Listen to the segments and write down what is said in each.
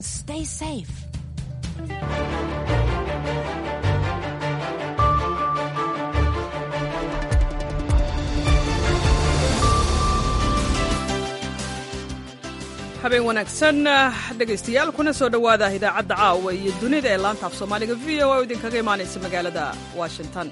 Stay safe. habeen wanaagsan dhegaystayaal kuna soo dhowaada idaacadda caawa iyo dunida ee laanta af soomaaliga v o oo idinkaga imaanaysa magaalada washington.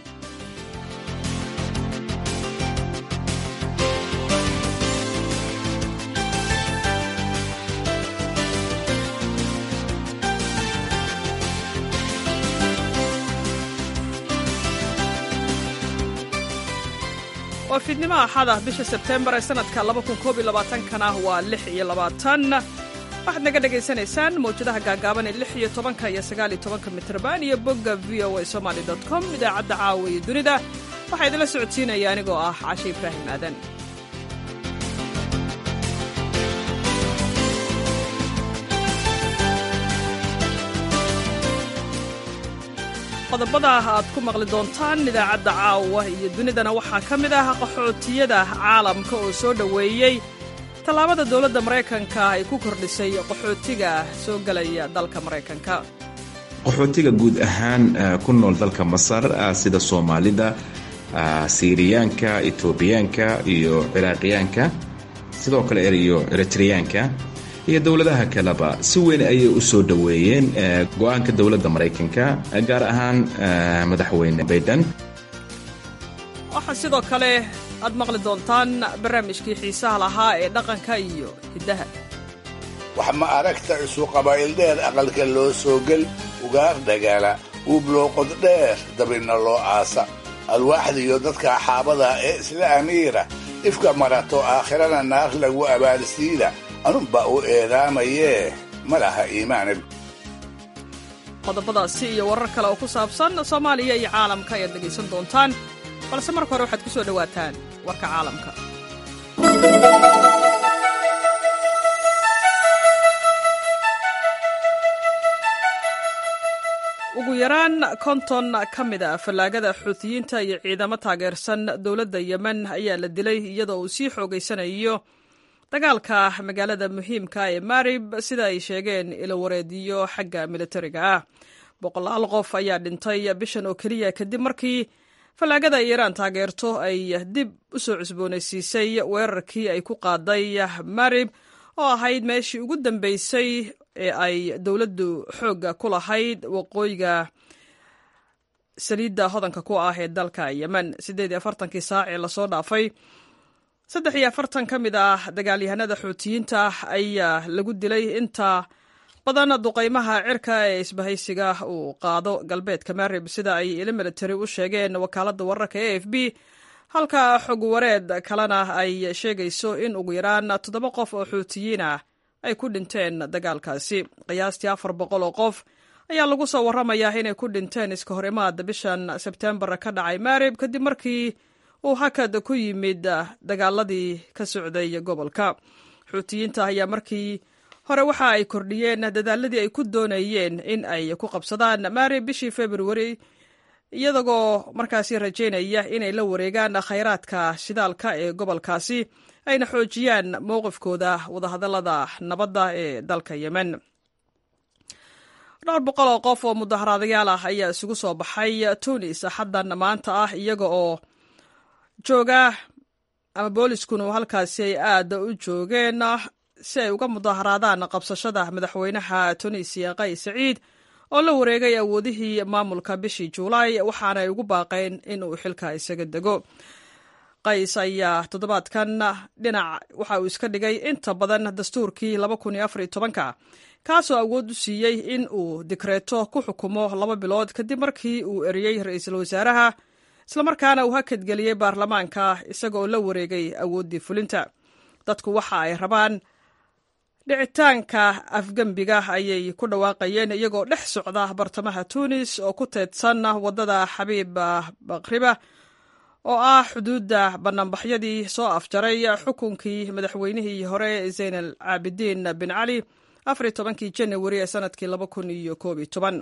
waa fiidnimo axad ah bisha sebteembar ee sanadka 2021 ah waa 26 waxaad naga dhegaysanaysaan mawjadaha gaagaaban ee 16 iyo 19 mitrban iyo bogga voasomali.com. idaacadda caawa iyo dunida waxaa idinla socodsiinaya anigoo ah Cashe Ibraahim Aadan. qodobada aad ku maqli doontaan idaacadda caawa iyo dunidana waxaa ka mid ah qaxootiyada caalamka oo soo dhoweeyey tallaabada dowladda Maraykanka ay ku kordhisay qaxootiga soo galaya dalka Maraykanka. qaxootiga guud ahaan ku nool dalka Masar sida Soomaalida, Siiriyaanka, Etoobiyaanka iyo Ciraaqiyaanka, sidoo kale iyo Eritreyaanka iyo dowladaha kaleba si weyn ayay u soo dhoweeyeen go'aanka dowladda Maraykanka gaar ahaan madaxweyne Biden. waxaa sidoo kale aad maqli doontaan barnaamijkii xiisaha lahaa ee dhaqanka iyo hiddaha. wax ma aragta isu qabaa'il dheer aqalka loo soo gel ugaar dhagaala uub loo qod dheer dabina loo aasa alwaaxda iyo dadka xaabada ee isla amiira ifka marato aakhirana naar lagu abaalsiida anunba u eedaamayee ma laha iimaanab. qodobadaasi iyo warar kale oo ku saabsan Soomaaliya iyo caalamka ayaad dhegaysan doontaan, balse marka hore waxaad ku soo dhowaataan warka caalamka. ugu yaraan 50 ka mid ah fallaagada xuutiyiinta iyo ciidamo taageersan dowladda Yemen ayaa la dilay iyadoo uu sii xoogaysanayo dagaalka magaalada muhiimka ee Marib sida ay sheegeen ilo wareediyo xagga militariga ah. 100 qof ayaa dhintay bishan oo kaliya kadib markii fallaagada Iiraan taageerto ay dib u soo cusboonaysiisay weerarkii ay ku qaaday Marib oo ahayd meeshii ugu dambeysay ee ay dowladdu xooga ku lahayd waqooyiga saliidda hodanka ku ah ee dalka Yemen. 48 saac ee lasoo dhaafay 43 ka mid ah dagaalyahanada xuutiyiinta ayaa lagu dilay inta badan duqaymaha cirka ee isbahaysiga uu qaado galbeedka Marib sida ay ilo military u sheegeen wakaaladda wararka AFP, halka xog wareed kalena ay sheegayso in ugu yaraan 7 qof oo xuutiyiin ah ay ku dhinteen dagaalkaasi. qiyaastii 400 oo qof ayaa lagu soo warramayaa inay ku dhinteen iska hor imaada bishan Sebteembar ka dhacay Marib kadib markii uu hakad ku yimid dagaaladii ka socday gobolka. xuutiyiinta ayaa markii hore waxa ay kordhiyeen dadaaladii ay ku doonayeen in ay ku qabsadaan Marib bishii February, iyadoo markaasi rajaynaya inay la wareegaan khayraadka shidaalka ee gobolkaasi ayna xoojiyaan mowqifkooda wadahadallada nabadda ee dalka Yemen. 200 oo qof oo mudaharaadayaal ah ayaa isugu soo baxay Tunis xaddan maanta ah iyaga oo jooga ama booliskuna halkaasi ay aad u joogeen si ay uga mudaharaadaan qabsashada madaxweynaha Tunisia Qays Saciid oo la wareegay awoodihii maamulka bishii Juulaay, waxaana ay ugu baaqeen in uu xilka isaga dego. Qays ayaa toddobaadkan dhinac waxa uu iska dhigay inta badan dastuurkii 2014 kaasoo awood u siiyey in uu dikreeto ku xukumo 2 bilood kadib markii uu eriyey ra'iisul wasaaraha islamarkaana uu hakadgeliyey baarlamaanka isagoo la wareegay awooddii fulinta. dadku waxa ay rabaan dhicitaanka afgembiga ayay ku dhawaaqayeen iyagoo dhex socda bartamaha Tunis oo ku teedsan wadada Xabiib Baqriba oo ah xuduudda bannaanbaxyadii soo afjaray xukunkii madaxweynihii hore Zayn al-Abidin bin Ali 14 January ee sanadkii 2011.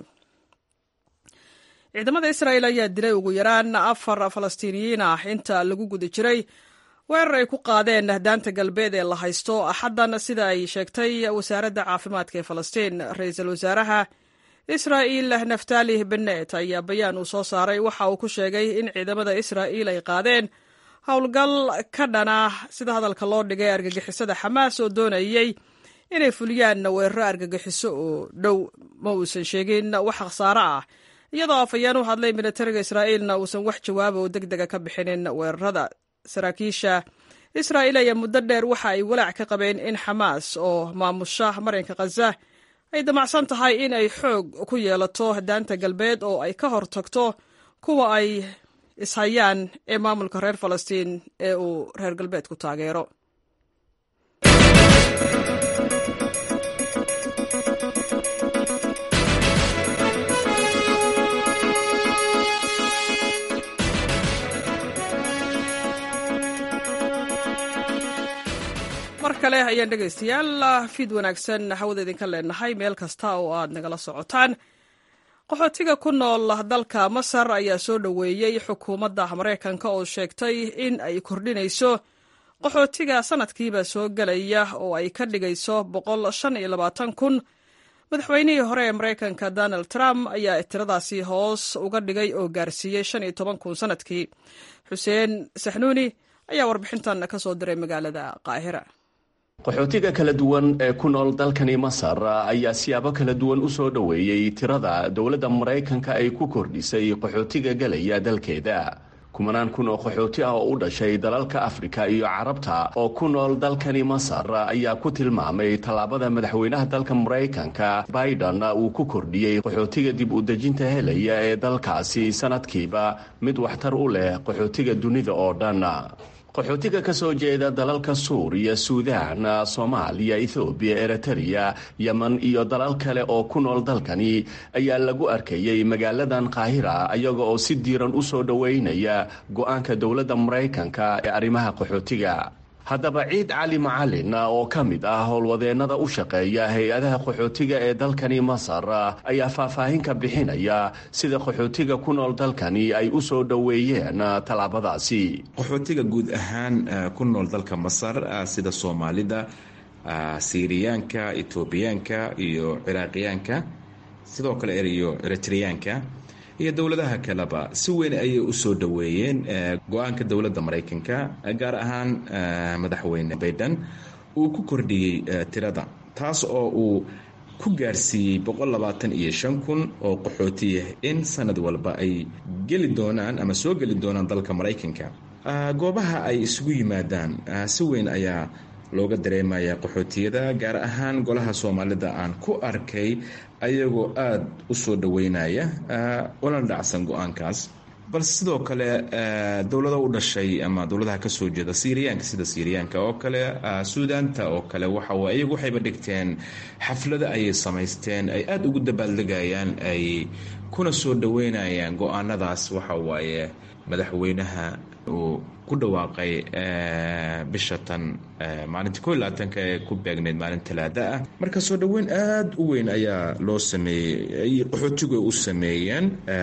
ciidamada Israa'iil ayaa dilay ugu yaraan 4 Falastiiniyiin ah inta lagu guda jiray weerar ay ku qaadeen daanta galbeed ee la haysto axaddan sida ay sheegtay wasaaradda caafimaadka ee falastiin. ra-iisul wasaaraha israa'iil naftali bennet ayaa bayaan uu soo saaray waxa uu ku sheegay in ciidamada israa'iil ay qaadeen howlgal ka dhana sida hadalka loo dhigay argagixisada xamaas oo doonayay inay fuliyaan weeraro argagixiso oo dhow. ma uusan sheegin wax khasaare ah, iyadoo afhayeen u hadlay militariga israa'iilna uusan wax jawaaba oo deg dega ka bixinin weerarada. saraakiisha israa'iil ayaa muddo dheer waxa ay walaac ka qabeen in xamaas oo maamusha marinka khaza ay damacsan tahay in ay xoog ku yeelato daanta galbeed oo ay ka hortagto kuwa ay ishayaan ee maamulka reer falastiin ee uu reer galbeedku taageero. mar kale ayaan dhegaystayaal fiid wanaagsan hawada idinka leenahay meel kasta oo aad nagala socotaan. qaxootiga ku nool dalka masar ayaa soo dhoweeyey xukuumadda maraykanka oo sheegtay in ay kordhinayso qaxootiga sanadkiiba soo gelaya oo ay ka dhigayso 125,000. madaxweynihii hore ee maraykanka donald trump ayaa tiradaasi hoos uga dhigay oo gaarsiiyey 15,000 sanadkii. xuseen saxnuuni ayaa warbixintan ka soo diray magaalada qaahira. qaxootiga kala duwan ee ku nool dalkani masar ayaa siyaabo kala duwan u soo dhoweeyey tirada dowladda maraykanka ay ku kordhisay qaxootiga gelaya dalkeeda. kumanaan kun oo qaxooti ah oo u dhashay dalalka afrika iyo carabta oo ku nool dalkani masar ayaa ku tilmaamay tallaabada madaxweynaha dalka maraykanka biden uu ku kordhiyey qaxootiga dib u dejinta helaya ee dalkaasi sanadkiiba mid waxtar u leh qaxootiga dunida oo dhan. qaxootiga ka soo jeeda dalalka suuriya, suudaan, soomaaliya, ethoobiya, eritrea, yemen iyo dalal kale oo ku nool dalkani ayaa lagu arkayey magaaladan qaahira iyaga oo si diiran u soo dhoweynaya go-aanka dowladda maraykanka ee arrimaha qaxootiga. haddaba ciid cali macalin oo ka mid ah howlwadeennada u shaqeeya hay-adaha qaxootiga ee dalkani masar ayaa faahfaahin ka bixinaya sida qaxootiga ku nool dalkani ay u soo dhoweeyeen tallaabadaasi. qaxootiga guud ahaan ku nool dalka masar sida soomaalida, siiriyaanka, etoobiyaanka iyo ciraaqiyaanka, sidoo kale iyo eritreyaanka iyo dowladaha kaleba si weyn ayay u soo dhoweeyeen go-aanka dowladda maraykanka, gaar ahaan madaxweyne biden uu ku kordhiyey tirada, taas oo uu ku gaarsiiyey 125,000 oo qaxootiya in sanad walba ay geli doonaan ama soo geli doonaan dalka maraykanka. goobaha ay isugu yimaadaan si weyn ayaa looga dareemaya qaxootiyada, gaar ahaan golaha soomaalida aan ku arkay ayagoo aada u soo dhoweynaya una dhacsan go-aankaas. balse sidoo kale dowlado u dhashay ama dowladaha ka soo jeeda siiriyaanka sida siiriyaanka oo kale, suudaanta oo kale iyagu waxayba dhigteen xaflado ayay samaysteen ay aada ugu dabaaldegayaan ay kuna soo dhoweynayaan go-aanadaas waxawaaye madaxweynaha uu ku dhawaaqay bisha tan maalinta 21 ee ku beegneyd maalin talaada ah. marka soo dhoweyn aada u weyn ayaa loo sameeyey, qaxootigu u sameeyeen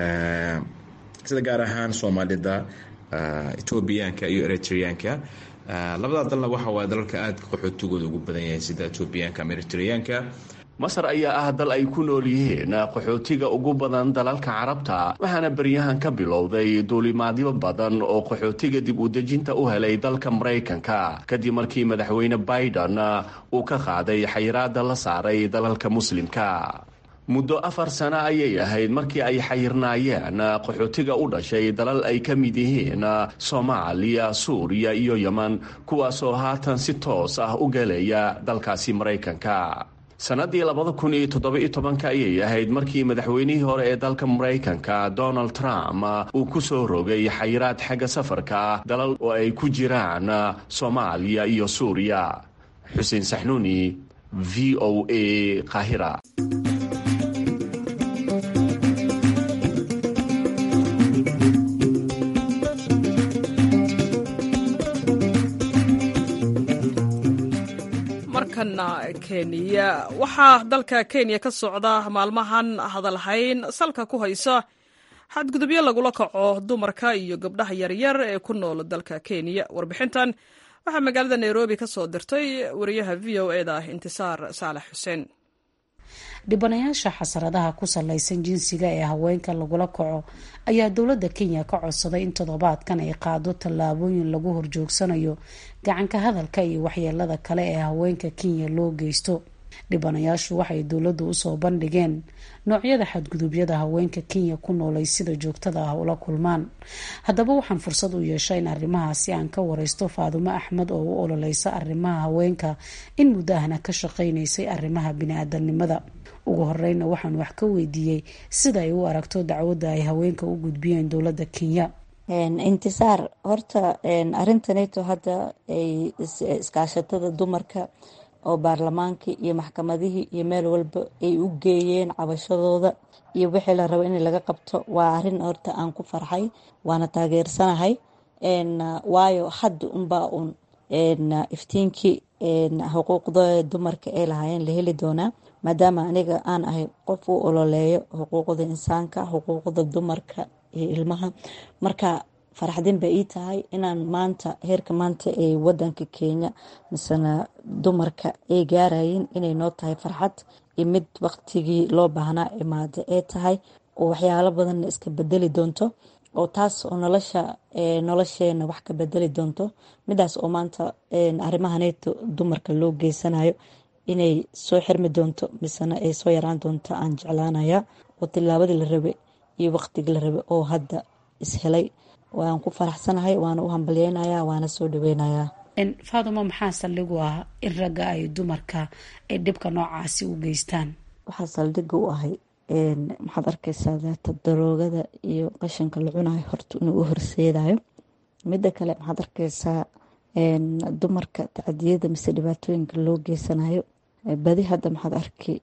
sida gaar ahaan soomaalida, etoobiyaanka iyo eritreyaanka. labada dalna waxa waaye dalalka aada qaxootigooda ugu badan yahay sida etoobiyaanka ama eritreyaanka. masar ayaa ah dal ay ku nool yihiin qaxootiga ugu badan dalalka carabta, waxaana beryahan ka bilowday duulimaadyo badan oo qaxootiga dib u dejinta u helay dalka maraykanka kadib markii madaxweyne biden uu ka qaaday xayiraada la saaray dalalka muslimka. muddo 4 sano ayay ahayd markii ay xayirnaayeen qaxootiga u dhashay dalal ay ka mid yihiin soomaaliya, suuriya iyo yemen, kuwaasoo haatan si toos ah u gelaya dalkaasi maraykanka. sannaddii 2017 ayay ahayd markii madaxweynihii hore ee dalka maraykanka donald trump uu ku soo rogay xayiraad xagga safarka dalal oo ay ku jiraan soomaaliya iyo suuriya. xuseen saxnuuni, v o a, qaahira. kenya waxaa dalka kenya ka socda maalmahan hadalhayn salka ku haysa xadgudubyo lagula kaco dumarka iyo gabdhaha yaryar ee ku nool dalka kenya. warbixintan waxaa magaalada nairobi ka soo dirtay wariyaha v o e da intisaar saalax xuseen. dhibanayaasha xasaradaha ku salaysan jinsiga ee haweenka lagula kaco ayaa dowladda Kenya ka codsaday in toddobaadkan ay qaado tallaabooyin lagu horjoogsanayo gacanka hadalka iyo waxyeelada kale ee haweenka Kenya loo geysto. dhibanayaashu waxay dowladdu u soo bandhigeen noocyada xadgudubyada haweenka Kenya ku noolay sida joogtada ah ula kulmaan. haddaba waxaan fursad u yeeshay in arrimahaasi aan ka wareysto Faadumo Axmed oo u ololeysa arrimaha haweenka in muddo ahna ka shaqeynaysay arrimaha bini'aadanimada. ugu horeyna waxaan wax ka weydiiyey sida ay u aragto dacwadda ay haweenka u gudbiyeen dowladda Kenya. intisaar horta arintaneeto hadda ay iskaashatada dumarka oo baarlamaankii iyo maxkamadihii iyo meel walba ay u geeyeen cabashadooda iyo wixii la rabo in laga qabto waa arin horta aan ku farxay waana taageersanahay waayo hadda unbaa iftiinkii xuquuqda dumarka ay lahaayeen la heli doonaa maadaama aniga aan ahay qof u ololeeyo xuquuqda insaanka xuquuqda dumarka iyo ilmaha marka farxadin bay ii tahay inaan maanta heerka maanta ee wadanka Kenya misana dumarka ay gaarayeen inay noo tahay farxad iyo mid waqtigii loo baahnaa imaade ay tahay oo waxyaalo badan iska bedeli doonto oo taas oo nolosheena wax ka bedeli doonto midaas oo maanta arrimahaneeto dumarka loo geysanayo inay soo xirmi doonto misana ay soo yaraan doonto aan jeclaanaya oo tilaabadii la rabe iyo waqtigii la rabe oo hadda ishelay waan ku faraxsanahay waana u hambalyeynaya waana soo dhaweynayaa. Faadumo maxaa saldhig u ah in ragga ay dumarka ay dhibka noocaasi u geystaan? waxaa saldhig u ahay maxaad arkaysaa daata daroogada iyo qashinka la cunayo horta inuu u horseedayo. midda kale maxaad arkaysaa dumarka tacadiyada mise dhibaatooyinka loo geysanayo badi hadda maxaad arki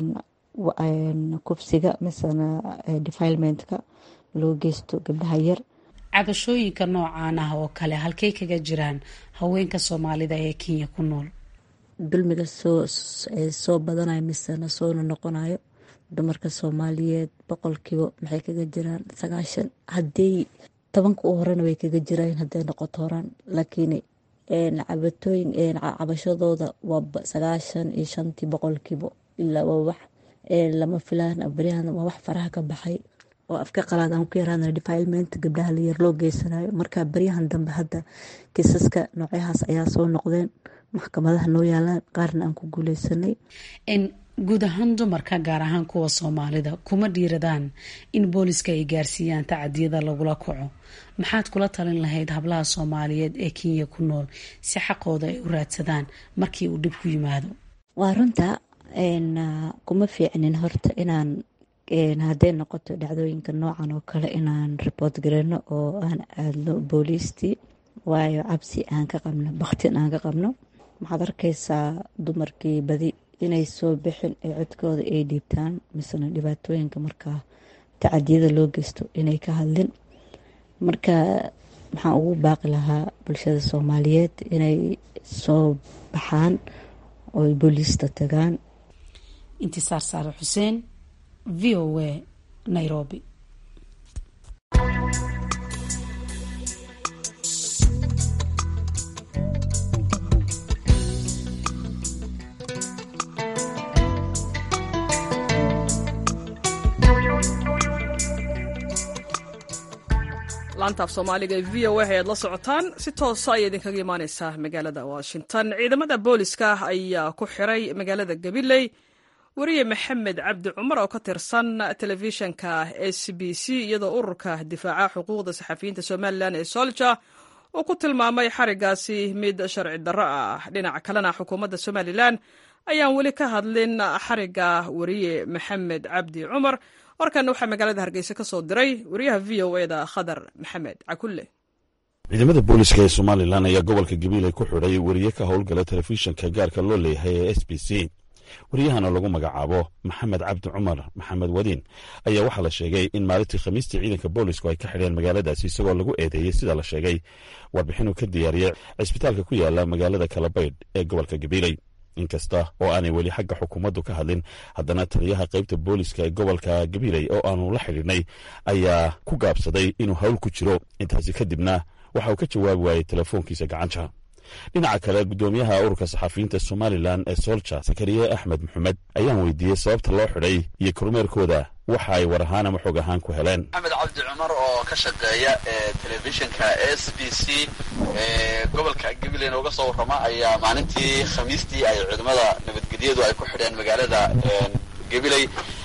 kufsiga misena defilementka loo geysto gabdhaha yar. cabashooyinka noocaan ah oo kale halkay kaga jiraan haweenka Soomaalida ee Kenya ku nool? dulmiga soo badanayo misena soo noqonayo dumarka Soomaaliyeed boqolkiiba maxay kaga jiraan 90 haddii 10 u horena way kaga jiraan hadday noqoto horan laakiin cabashadooda waa 95 boqolkiiba ilaa waa wax lama filaan abrihan waa wax faraha ka baxay oo afka qalaad aan ku yaraana defilement gabdhaha la yar loo geysanayo marka bariyahan dambe hadda kiisaska noocaas ayaa soo noqdeen maxkamadaha noo yaalaan qaarna aan ku guuleysanay. guud ahaan dumarka gaar ahaan kuwa Soomaalida kuma dhiiradaan in booliska ay gaarsiiyaan tacadiyada lagula kaco. maxaad kula talin lahayd hablaha Soomaaliyeed ee Kenya ku nool si xaqooda ay u raadsadaan markii uu dhib ku yimaado? waa runta kuma fiicnin horta inaan hadday noqoto dhacdooyinka noocan oo kale inaan report gareyno oo aan aadno booliistii waayo cabsi aan ka qabno baqtin aan ka qabno. maxaad arkaysaa dumarkii badi inay soo bixin ee codkooda ay dhiibtaan misena dhibaatooyinka markaa tacadiyada loo geysto inay ka hadlin. marka maxaan ugu baaqi lahaa bulshada Soomaaliyeed inay soo baxaan oo booliista tagaan. Intisaar Saalax Xuseen, VOA, Nairobi. laanta af Soomaaliga ee VOA ayaad la socotaan si toos ah idinkaga imaaneysa magaalada Washington. ciidamada booliska ayaa ku xiray magaalada Gabiley wariye Maxamed Cabdi Cumar oo ka tirsan telefishinka SBC iyadoo ururka difaaca xuquuqda saxafiyiinta Soomaaliland ee Soldier uu ku tilmaamay xarigaasi mid sharci darro ah. dhinaca kalena xukuumadda Soomaaliland ayaan weli ka hadlin xariga wariye Maxamed Cabdi Cumar. warkan waxaa magaalada Hargeysa ka soo diray wariyaha VOA da Khadar Maxamed Cakulle. ciidamada booliska ee Soomaaliland ayaa gobolka Gabiley ku xiray wariye ka howlgala telefishinka gaarka loo leeyahay ee SBC. wariyahana lagu magacaabo Maxamed Cabdi Cumar Maxamed Wadiin ayaa waxaa la sheegay in maalintii Khamiistii ciidanka boolisku ay ka xidheen magaaladaasi isagoo lagu eedeeyay sida la sheegay warbixin uu ka diyaariyay cisbitaalka ku yaala magaalada Kalabayd ee gobolka Gabiley. inkasta oo aanay weli xagga xukuumaddu ka hadlin haddana taliyaha qaybta booliska ee gobolka Gabiley oo aanu la xidhiidhnay ayaa ku gaabsaday inuu hawl ku jiro. intaasi kadibna waxa uu ka jawaabi waayey telefoonkiisa gacanta. dhinaca kale guddoomiyaha ururka saxafiyiinta somalilan ee soolja sakariye axmed maxamed ayaan weydiiyey sababta loo xidhay iyo kormeerkooda waxa ay war ahaan ama xog ahaan ku heleen. maxamed cabdi cumar oo ka shaqeeya telefishinka s b c gobolka gabileyna uga soo warrama ayaa maalintii khamiistii ay ciidamada nabadgelyadu ay ku xidheen magaalada gabiley.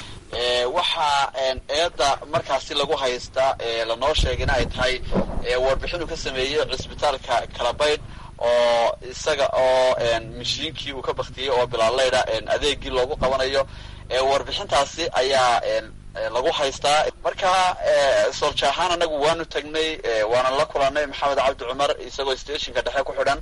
waxaa eedda markaasi lagu haystaa lanoo sheegayna ay tahay warbixinuu ka sameeyey cisbitaalka kalabaydh oo isaga oo mashiinkii uu ka baktiyey oo bilaaleyda adeegii loogu qabanayo. warbixintaasi ayaa lagu haystaa. marka soolja ahaan anagu waanu tagnay waana la kulanay maxamed cabdi cumar isagoo stationka dhexe ku xidhan.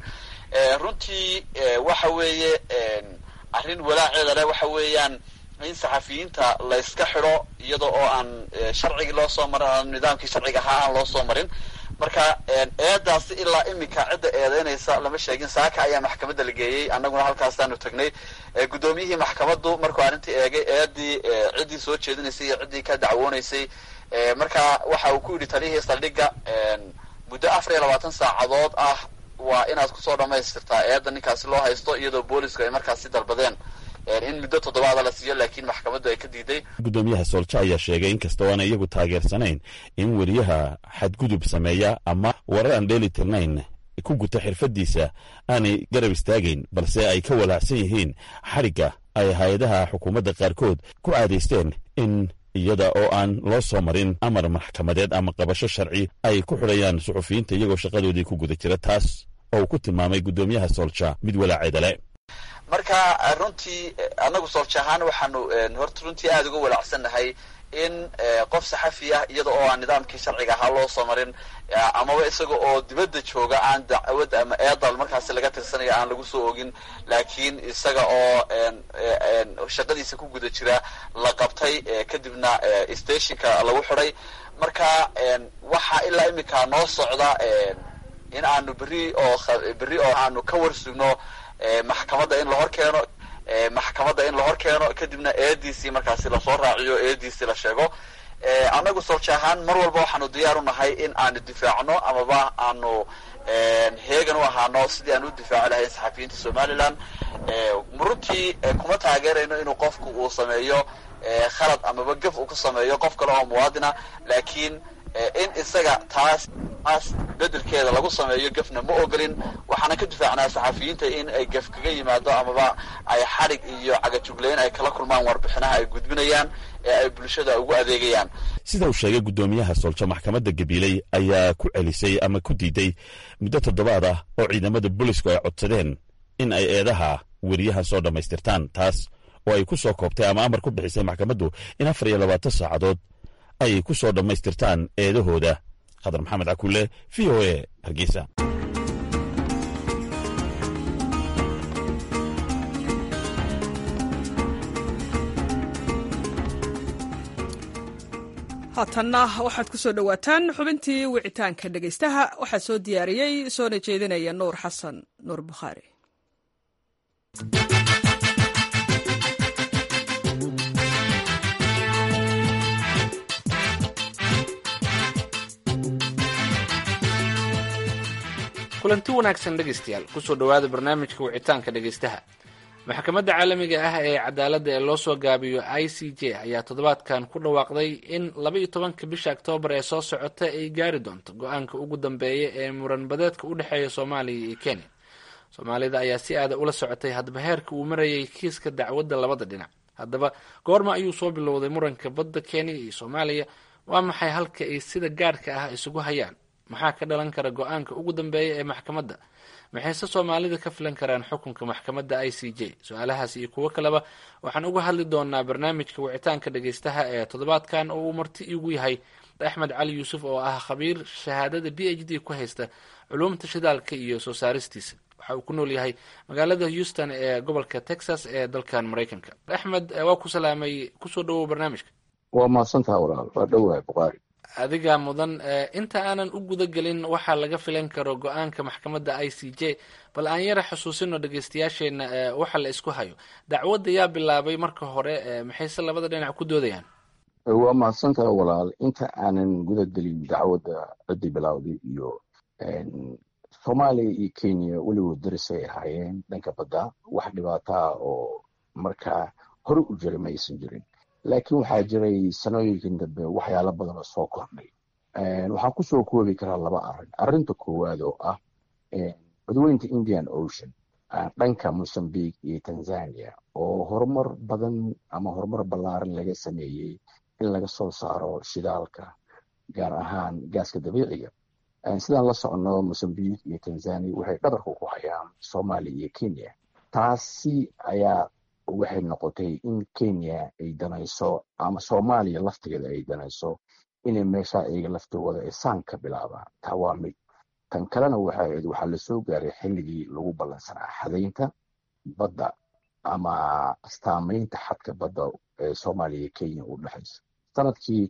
runtii waxa weeye arrin walaaceeda leh waxa weeyaan in saxafiyiinta la iska xidho iyada oo aan sharcigii loo soo marin nidaamkii sharciga ahaa aan loo soo marin. marka eedaasi ilaa iminka cidda eedeynaysa lama sheegin. saaka ayaa maxkamadda la geeyey annaguna halkaasaanu tagnay. guddoomiyihii maxkamaddu markuu arrintii eegay eedii ciddii soo jeedinaysay iyo ciddii ka dacwoonaysay marka waxa uu ku yidhi taliyihii saldhigga muddo 24 saacadood ah waa inaad kusoo dhammaystirtaa eedda ninkaasi loo haysto iyadoo boolisku ay markaasi dalbadeen in muddo 7 la siiyo laakiin maxkamaddu ay ka diiday. guddoomiyaha soolja ayaa sheegay in kasta oo aan iyagu taageersanayn in weriyaha xadgudub sameeya ama warar aan dheeli tirnayn ku guta xirfadiisa aanay garab istaagayn, balse ay ka walaacsan yihiin xadhigga ay hay-adaha xukuumadda qaarkood ku caadaysteen in iyada oo aan loo soo marin amar maxkamadeed ama qabasho sharci ay ku xidhayaan suxufiyiinta iyagoo shaqadoodii ku guda jira. taas oo uu ku tilmaamay guddoomiyaha soolja mid walaaceeda leh. marka runtii annagu soolja ahaan waxaanu horta runtii aada uga walaacsannahay in qof saxafi ah iyada oo aan nidaamkii sharciga ahaa loo soo marin amaba isaga oo dibadda jooga aan dacwad ama eedal markaasi laga tirsanayo aan lagu soo ogin, laakiin isaga oo shaqadiisa ku guda jira la qabtay kadibna stationka lagu xidhay. marka waxaa ilaa iminka noo socda in aanu berri oo aanu ka warsugno maxkamadda in la hor keeno kadibna eediisii markaasi lasoo raaciyo eediisii la sheego. annagu soolja ahaan mar walba waxaanu diyaar u nahay in aanu difaacno amaba aanu heegan u ahaano sidii aan u difaaci lahayn saxafiyiinta somalilan. runtii kuma taageerayno inuu qofku uu sameeyo khalad amaba gaf uu ku sameeyo qof kale oo muwaadina, laakiin in isaga taas bedelkeeda lagu sameeyo gafna ma ogolin. waxaana ka difaacnaa saxafiyiinta in ay gaf kaga yimaado amaba ay xadhig iyo cagajugleyn ay kala kulmaan warbixinaha ay gudbinayaan ee ay bulshada ugu adeegayaan. sida uu sheegay guddoomiyaha soolja, maxkamadda gabiley ayaa ku celisay ama ku diiday muddo 7 ah oo ciidamada boolisku ay codsadeen in ay eedaha weriyaha soo dhammaystirtaan. taas oo ay ku soo koobtay ama amar ku bixisay maxkamaddu in 24 saacadood ay ku soo dhammaystirtaan eedahooda. khadar maxamed cakulle, v o a, hargeysa. haatanna waxaad ku soo dhowaataan xubintii wicitaanka dhegaystaha. waxaa soo diyaariyey soona jeedinaya nuur xasan nuur bukhaari. kulanti wanaagsan dhegaystayaal, kusoo dhowaada barnaamijka wicitaanka dhegaystaha. maxkamadda caalamiga ah ee cadaaladda ee loo soo gaabiyo i c j ayaa toddobaadkan ku dhawaaqday in 12 bisha Oktoobar ee soo socota ay gaari doonto go-aanka ugu dambeeya ee muranbadeedka u dhexeeya Soomaaliya iyo Kenya. Soomaalida ayaa si aada ula socotay hadba heerka uu marayay kiiska dacwadda labada dhinac. haddaba goorma ayuu soo bilowday muranka badda Kenya iyo Soomaaliya? waa maxay halka ay sida gaarka ah isugu hayaan? maxaa ka dhalan kara go-aanka ugu dambeeya ee maxkamadda? maxayse Soomaalida ka filan karaan xukunka maxkamadda i c j? su-aalahaas iyo kuwo kaleba waxaan uga hadli doonaa barnaamijka wicitaanka dhegaystaha ee toddobaadkan oo uu marti igu yahay Axmed Cali Yuusuf oo ah khabiir shahaadada PhD ku haysta culuumta shidaalka iyo soo saaristiisa. waxa uu ku nool yahay magaalada Houston ee gobolka Texas ee dalkan Mareykanka. Axmed, waa ku salaamay, kusoo dhawow barnaamijka. waa mahadsantaha walaal, waa dhowahay Bukhaari. adiga mudan. inta aanan u guda gelin waxaa laga filan karo go-aanka maxkamadda i c j, bal aan yara xusuusino dhegaystayaasheena waxa la isku hayo. dacwadda yaa bilaabay marka hore, maxayse labada dhinac ku doodayaan? waa mahadsantaha walaal, inta aanan guda gelin dacwadda ciddii bilaawday iyo soomaaliya iyo kenya weligood darisay ahaayeen dhanka badda, wax dhibaataa oo markaa hore u jira ma aysan jirin. laakiin waxaa jiray sanooyinkan dambe waxyaalo badan oo soo kordhay. waxaan kusoo koobi karaa 2 arrin. arrinta koowaad oo ah badweynta Indian Ocean dhanka Mozambique iyo Tanzania oo horumar badan ama horumar ballaaran laga sameeyey in laga soo saaro shidaalka, gaar ahaan gaaska dabiiciga. sidaan la socono, Mozambique iyo Tanzania waxay dhabarka ku hayaan Soomaaliya iyo Kenya. taasi ayaa waxay noqotay in Kenya ay danayso ama Soomaaliya laftigeeda ay danayso inay meesha iyaga laftooda ay saan ka bilaabaan. taa waa mid. tan kalena waxaa la soo gaaray xilligii lagu ballansanaa xadaynta badda ama astaamaynta xadka badda ee Soomaaliya iyo Kenya u dhexaysa. sanadkii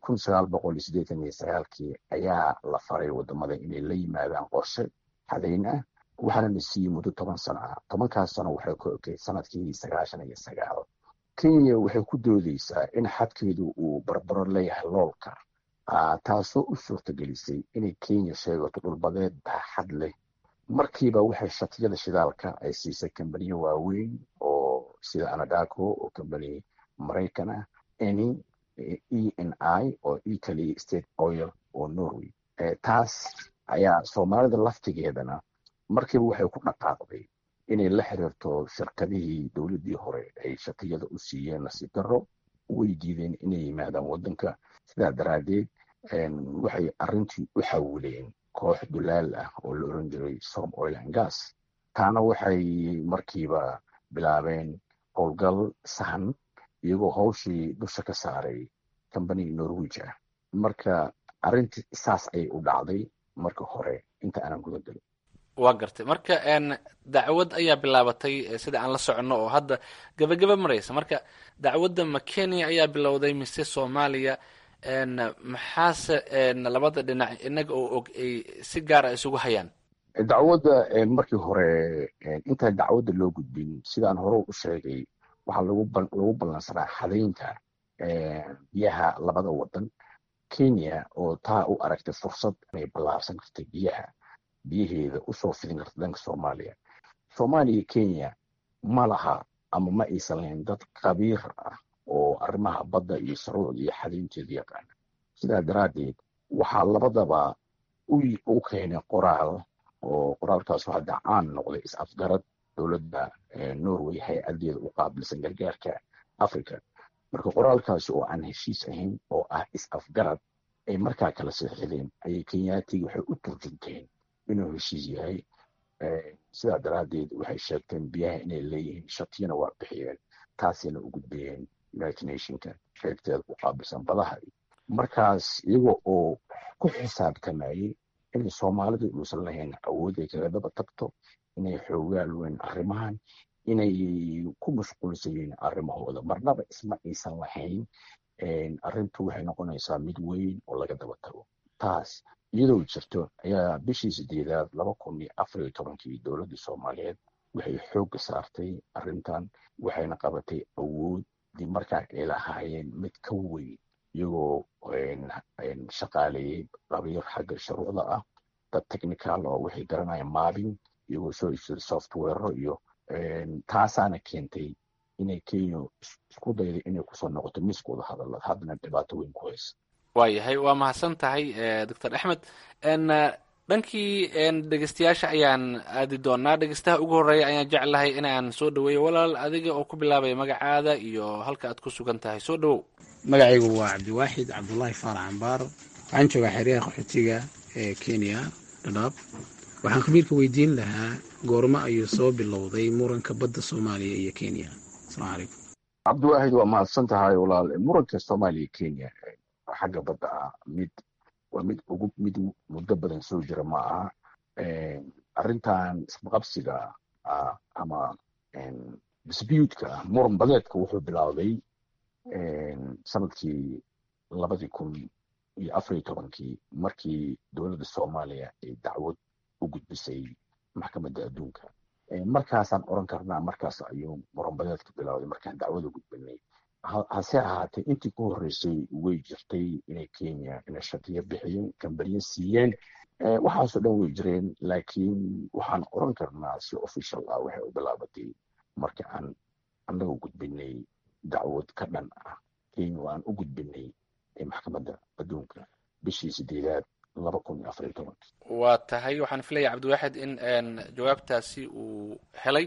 1989 ayaa la faray wadamada inay la yimaadaan qorshe xadayn ah, waxaana la siiyey muddo 10 sano ah. 10kaas sano waxay ku ekay sanadkii 1999. Kenya waxay ku doodaysaa in xadkeedu uu barbaro leeyahay loolka, taasoo u suurtagelisay inay Kenya sheegato dhulbadeed baaxad leh. markiiba waxay shatiyada shidaalka ay siisay kambaniyo waaweyn oo sida Anadarko oo kambani Maraykan ah, Eni, ENI oo Italy, State Oil oo Norway. taas ayaa Soomaalida laftigeedana markiiba waxay ku dhaqaaqday inay la xiriirto shirkadihii dowladii hore ay shatiyada u siiyeen nasiib darro, way diideen inay yimaadaan wadanka. sidaa daraadeed waxay arrintii u xawileen koox dulaal ah oo la oran jiray Som Oil and Gas. taana waxay markiiba bilaabeen howlgal sahan iyagoo hawshii dusha ka saaray kambani Norwich ah. marka arrintii saas ayay u dhacday marka hore inta aanan guda galin. waa gartay. marka dacwad ayaa bilaabatay sida aan la soconno oo hadda gabagaba maraysa. marka dacwadda ma Kenya ayaa bilowday mise Soomaaliya? maxaase labada dhinac inaga oo og ay si gaar ah isugu hayaan? dacwadda markii hore intaan dacwadda loo gudbin, sidaan hore u sheegay, waxaa lagu ballansanaa xadaynta biyaha labada wadan. Kenya oo taa u aragtay fursad inay ballaarsan kartay biyaheeda usoo fidin karta dhanka Soomaaliya. Soomaaliya iyo Kenya ma laha ama ma aysan lahayn dad khabiir ah oo arrimaha badda iyo shuruucda iyo xadaynteeda yaqaan. sidaa daraadeed waxaa labadaba u keenay qoraal, oo qoraalkaas hadda caan noqday is-afgarad dowladda Norway hay-adeeda u qaabilsan gargaarka Africa. marka qoraalkaasi oo aan heshiis ahayn oo ah is-afgarad ay markaa kala saxiixdeen ayay Kenyaatiga waxay u turjunteen inuu heshiis yahay. sidaa daraadeed waxay sheegteen biyaha inay leeyihiin, shatiyana waa bixiyeen, taasina u gudbiyeen United Nationka qaybteeda u qaabilsan badaha. markaas iyaga oo ku xisaabtamayay in Soomaalida uusan lahayn awood ay kaga daba tagto, inay xoogaal weyn arrimahan, inay ku mashquulsan arrimahooda, marnaba isma aysan lahayn. arrintu waxay noqonaysaa mid weyn oo laga daba tago. taas iyadoo jirto ayaa bishii 8 2014 dowladda Soomaaliyeed waxay xoogga saartay arrintan, waxayna qabatay awood dib markaa ay lahaayeen mid ka weyn, iyagoo shaqaaleeyay qabiir xagga shuruucda ah, dad technical oo waxay garanayaan maabin, iyagoo soo iibsaday software iyo taasaana keentay inay Kenya isku dayday inay kusoo noqoto miskooda hadalada, haddana dhibaato weyn ku haysa. waayahay, waa mahadsan tahay Dr. Axmed. dhankii dhegeystayaasha ayaan aadi doonaa. dhegeystaha ugu horeeya ayaan jeclahay inaan soo dhaweeyo. walaal, adiga oo ku bilaabaya magacaada iyo halka aad ku sugan tahay, soo dhawow. magacaygu waa Cabdiwaaxid Cabdullaahi Faarax Cambaar, waxaan joogaa xeryaha qaxootiga ee Kenya, Dadaab. waxaan khabiirka weydiin lahaa goormo ayuu soo bilowday muranka badda Soomaaliya iyo Kenya? Assalaamu calaykum. Cabdiwaaxid, waa mahadsan tahay walaal. muranka Soomaaliya iyo Kenya xagga badda ah waa mid muddo badan soo jira ma aha. arrintan isqabsiga ama disputka muran badeedka wuxuu bilowday sanadkii 2014 markii dowladda Soomaaliya ay dacwad u gudbisay maxkamadda adduunka. markaasaan oran karnaa markaas ayuu muran badeedka bilowday markaan dacwada gudbinay. hase ahaatee intii ku horeysay way jirtay inay Kenya inay shatiyo bixiyeen, kambaniyo siiyeen waxaasoo dhan way jireen, laakiin waxaan oran karnaa si official ah waxay u bilaabatay marka aan annaga gudbinay dacwad ka dhan ah kenya oo aan u gudbinay maxkamadda adduunka bishii 8 2014. waa tahay waxaan filaya cabdiwaaxid in jawaabtaasi uu helay.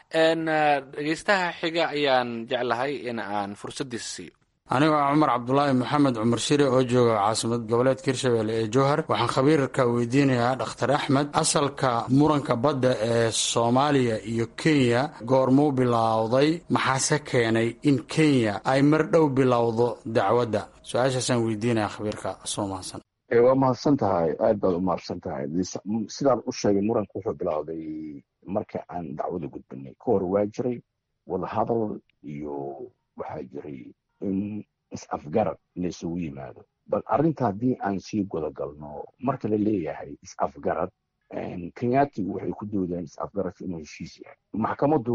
dhegeystaha xiga ayaan jeclahay in aan fursaddiisa siiyo. anigo cumar cabdulaahi maxamed cumar shire oo jooga caasimad goboleedka hirshabelle ee jowhar. waxaan khabiirka weydiinayaa dhakhtar axmed, asalka muranka badda ee soomaaliya iyo kenya goormuu bilowday, maxaase keenay in kenya ay mar dhow bilowdo dacwadda? su-aashaasaan weydiinaya khabiirka. soo mahadsan. waa mahadsan tahay, aad baad u mahadsan tahay. sidaan u sheegay muranku wuxuu bilowday marka aan dacwada gudbinay. ka hor waa jiray wadahadal iyo waxaa jiray in is-afgarad laysugu yimaado. bal arrinta haddii aan sii gudagalno, marka la leeyahay is-afgarad, kenyaatigu waxay ku doodeen is-afgaradka inuu heshiis yahay. maxkamaddu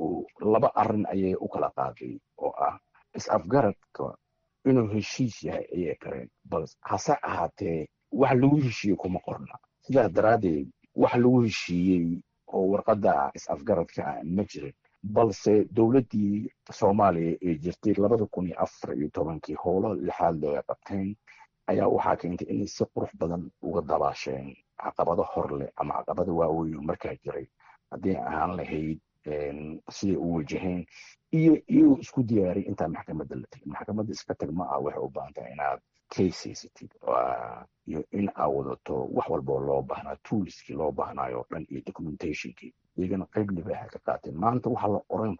2 arrin ayay u kala qaaday oo ah is-afgaradka inuu heshiis yahay ayay kareen, bal hase ahaatee wax lagu heshiiyey kuma qorna. sidaas daraaddeed wax lagu heshiiyey oo warqadda is-afgaradka ah ma jirin, balse dowladdii soomaaliya ee jirtay 2014 howlo lixaad looga qabteen ayaa waxaa keentay inay si qurux badan uga dabaasheen caqabado hor leh ama caqabado waaweyn oo markaa jiray, haddii ahaan lahayd siday u wajaheen iyo isku diyaariy intaa maxkamadda la tegin. maxkamadda iska tag ma ah, waxay u baahan tahay inaad case haysatid iyo in aad wadato wax walboo loo baahnaa, toolskii loo baahnayo o dhan iyo documentationkii. iyagana qayb libaaxa ka qaateen. maanta waxa la oran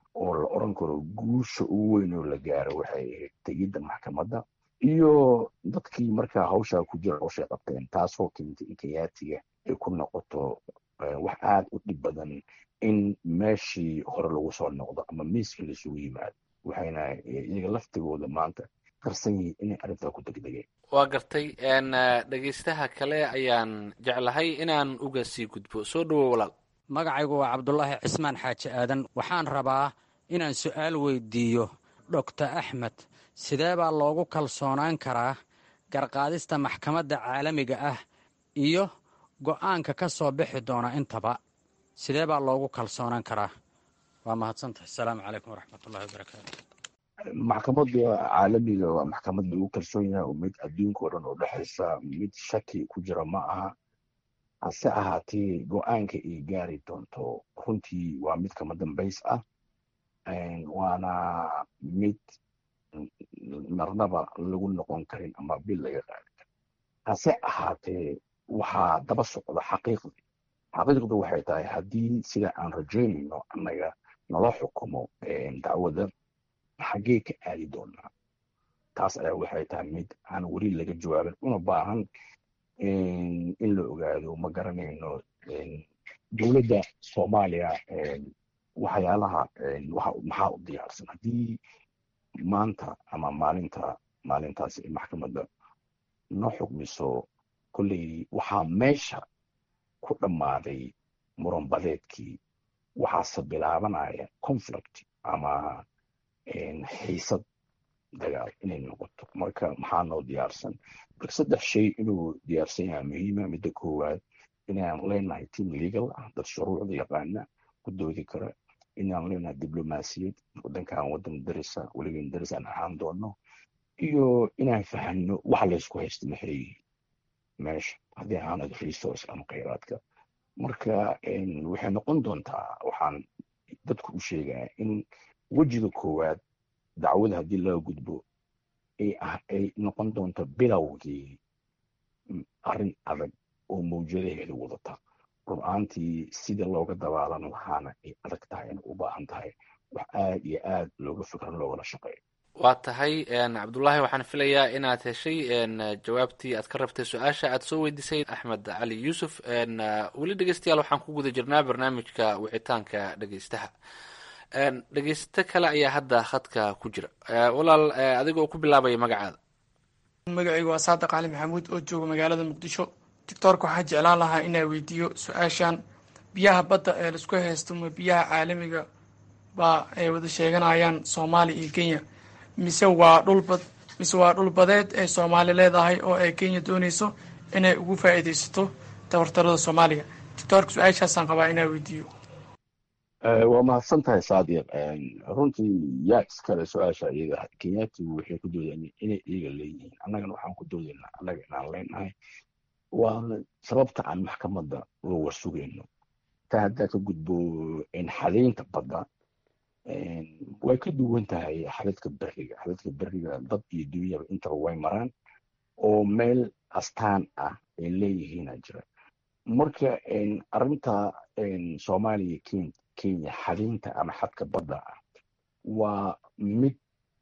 karo guusha ugu weyn oo la gaaro waxay ahayd tegidda maxkamadda iyo dadkii markaa hawshaa ku jira hawshay qabteen, taasoo keentay in kenyaatiga ay ku noqoto wax aad u dhib badan in meeshii hore lagu soo noqdo ama miiska laisugu yimaado. waxayna iyaga laftigooda maanta qarsan yihiin inay arrintaa ku degdegeen. waa gartay. dhegeystaha kale ayaan jeclahay inaan uga sii gudbo. soo dhawow walaal. magacaygu waa cabdulaahi cismaan xaaji aadan. waxaan rabaa inaan su'aal weydiiyo doctor axmed, sidee baa loogu kalsoonaan karaa garqaadista maxkamadda caalamiga ah iyo go'aanka ka soo bixi doona intaba? sidee baa loogu kalsoonaan karaa? waa mahadsantahay. asalaamu calaykum waraxmatullahi wabarakaatu. maxkamadda caalamiga waa maxkamad lagu kalsoon yahay oo mid adduunka o dhan oo dhexaysa, mid shaki ku jira ma aha. hase ahaatee go-aanka ay gaari doonto runtii waa mid kama dambays ah, waana mid marnaba lagu noqon karin ama bil laga qaadi karin. hase ahaatee waxaa daba socda xaqiiqdu waxay tahay haddii sida aan rajaynayno annaga nala xukumo dacwadda xaggee ka aadi doonaa. taas ayaa waxay tahay mid aan weli laga jawaabin, una baahan in la ogaado. ma garanayno dowladda soomaaliya waxyaalaha maxaa u diyaarsan haddii maanta ama maalintaasi ay maxkamadda noo xugmiso. kolley waxaa meesha ku dhammaaday muranbadeedkii, waxaase bilaabanaya conflict ama xiisad dagaal inay noqoto. marka maxaa noo diyaarsan? marka 3 shay inuu diyaarsan yahay muhiima. midda koowaad inaan leenahay team legal ah, dad shuruucda yaqaana ku doodi kara. inaan leenahay diblomaasiyad, wadankan wadan darisa, weligan daris aan ahaan doono. iyo inaan fahanno waxa laysku haysta maxay yihiin meesha, haddii aanad resource ama khayraadka. marka waxay noqon doontaa, waxaan dadku u sheegaya in wejiga koowaad dacwada haddii loo gudbo ay noqon doonto bilowgii arrin adag oo mawjadaheeda wadata. run-aantii sida looga dabaalan lahaana ay adag tahay, inay u baahan tahay wax aad iyo aad looga fikran loogala shaqeeyo. waa tahay cabdullaahi, waxaan filayaa inaad heshay jawaabtii aad ka rabtay su-aasha aad soo weydiisay axmed cali yuusuf. weli dhegeystayaal waxaan ku guda jirnaa barnaamijka wicitaanka dhegeystaha. dhegeysto kale ayaa hadda khadka ku jira. walaal, adigoo ku bilaabaya magacaada. magacaygu waa saadiq cali maxamuud oo jooga magaalada muqdisho. doctoorka waxaa jeclaan lahaa inaa weydiiyo su-aashan: biyaha badda ee laisku haysto ma biyaha caalamiga baa ay wada sheeganayaan soomaaliya iyo kenya, mise waa dhulbadeed ay soomaali leedahay oo ay kenya doonayso inay ugu faa'iidaysato tabartarada soomaaliya. doctoorka su-aashaasaan qabaa inaa weydiiyo. waa mahadsan tahay saadiq. runtii yaa iskale su-aasha iyada kenyaatigu waxay ku doodeen inay iyaga leeyihiin, annagana waxaan ku doodaynaa annaga inaan leenahay. waana sababta aan maxkamadda loo warsugayno. taa haddaa ka gudbo xadaynta badda way ka duwan tahay xadadka beriga. xadadka beriga dad iyo dunyaba intaba way maraan oo meel astaan ah ay leeyihiina jira. marka arinta soomaaliya kenya xadaynta ama xadka badda ah waa mid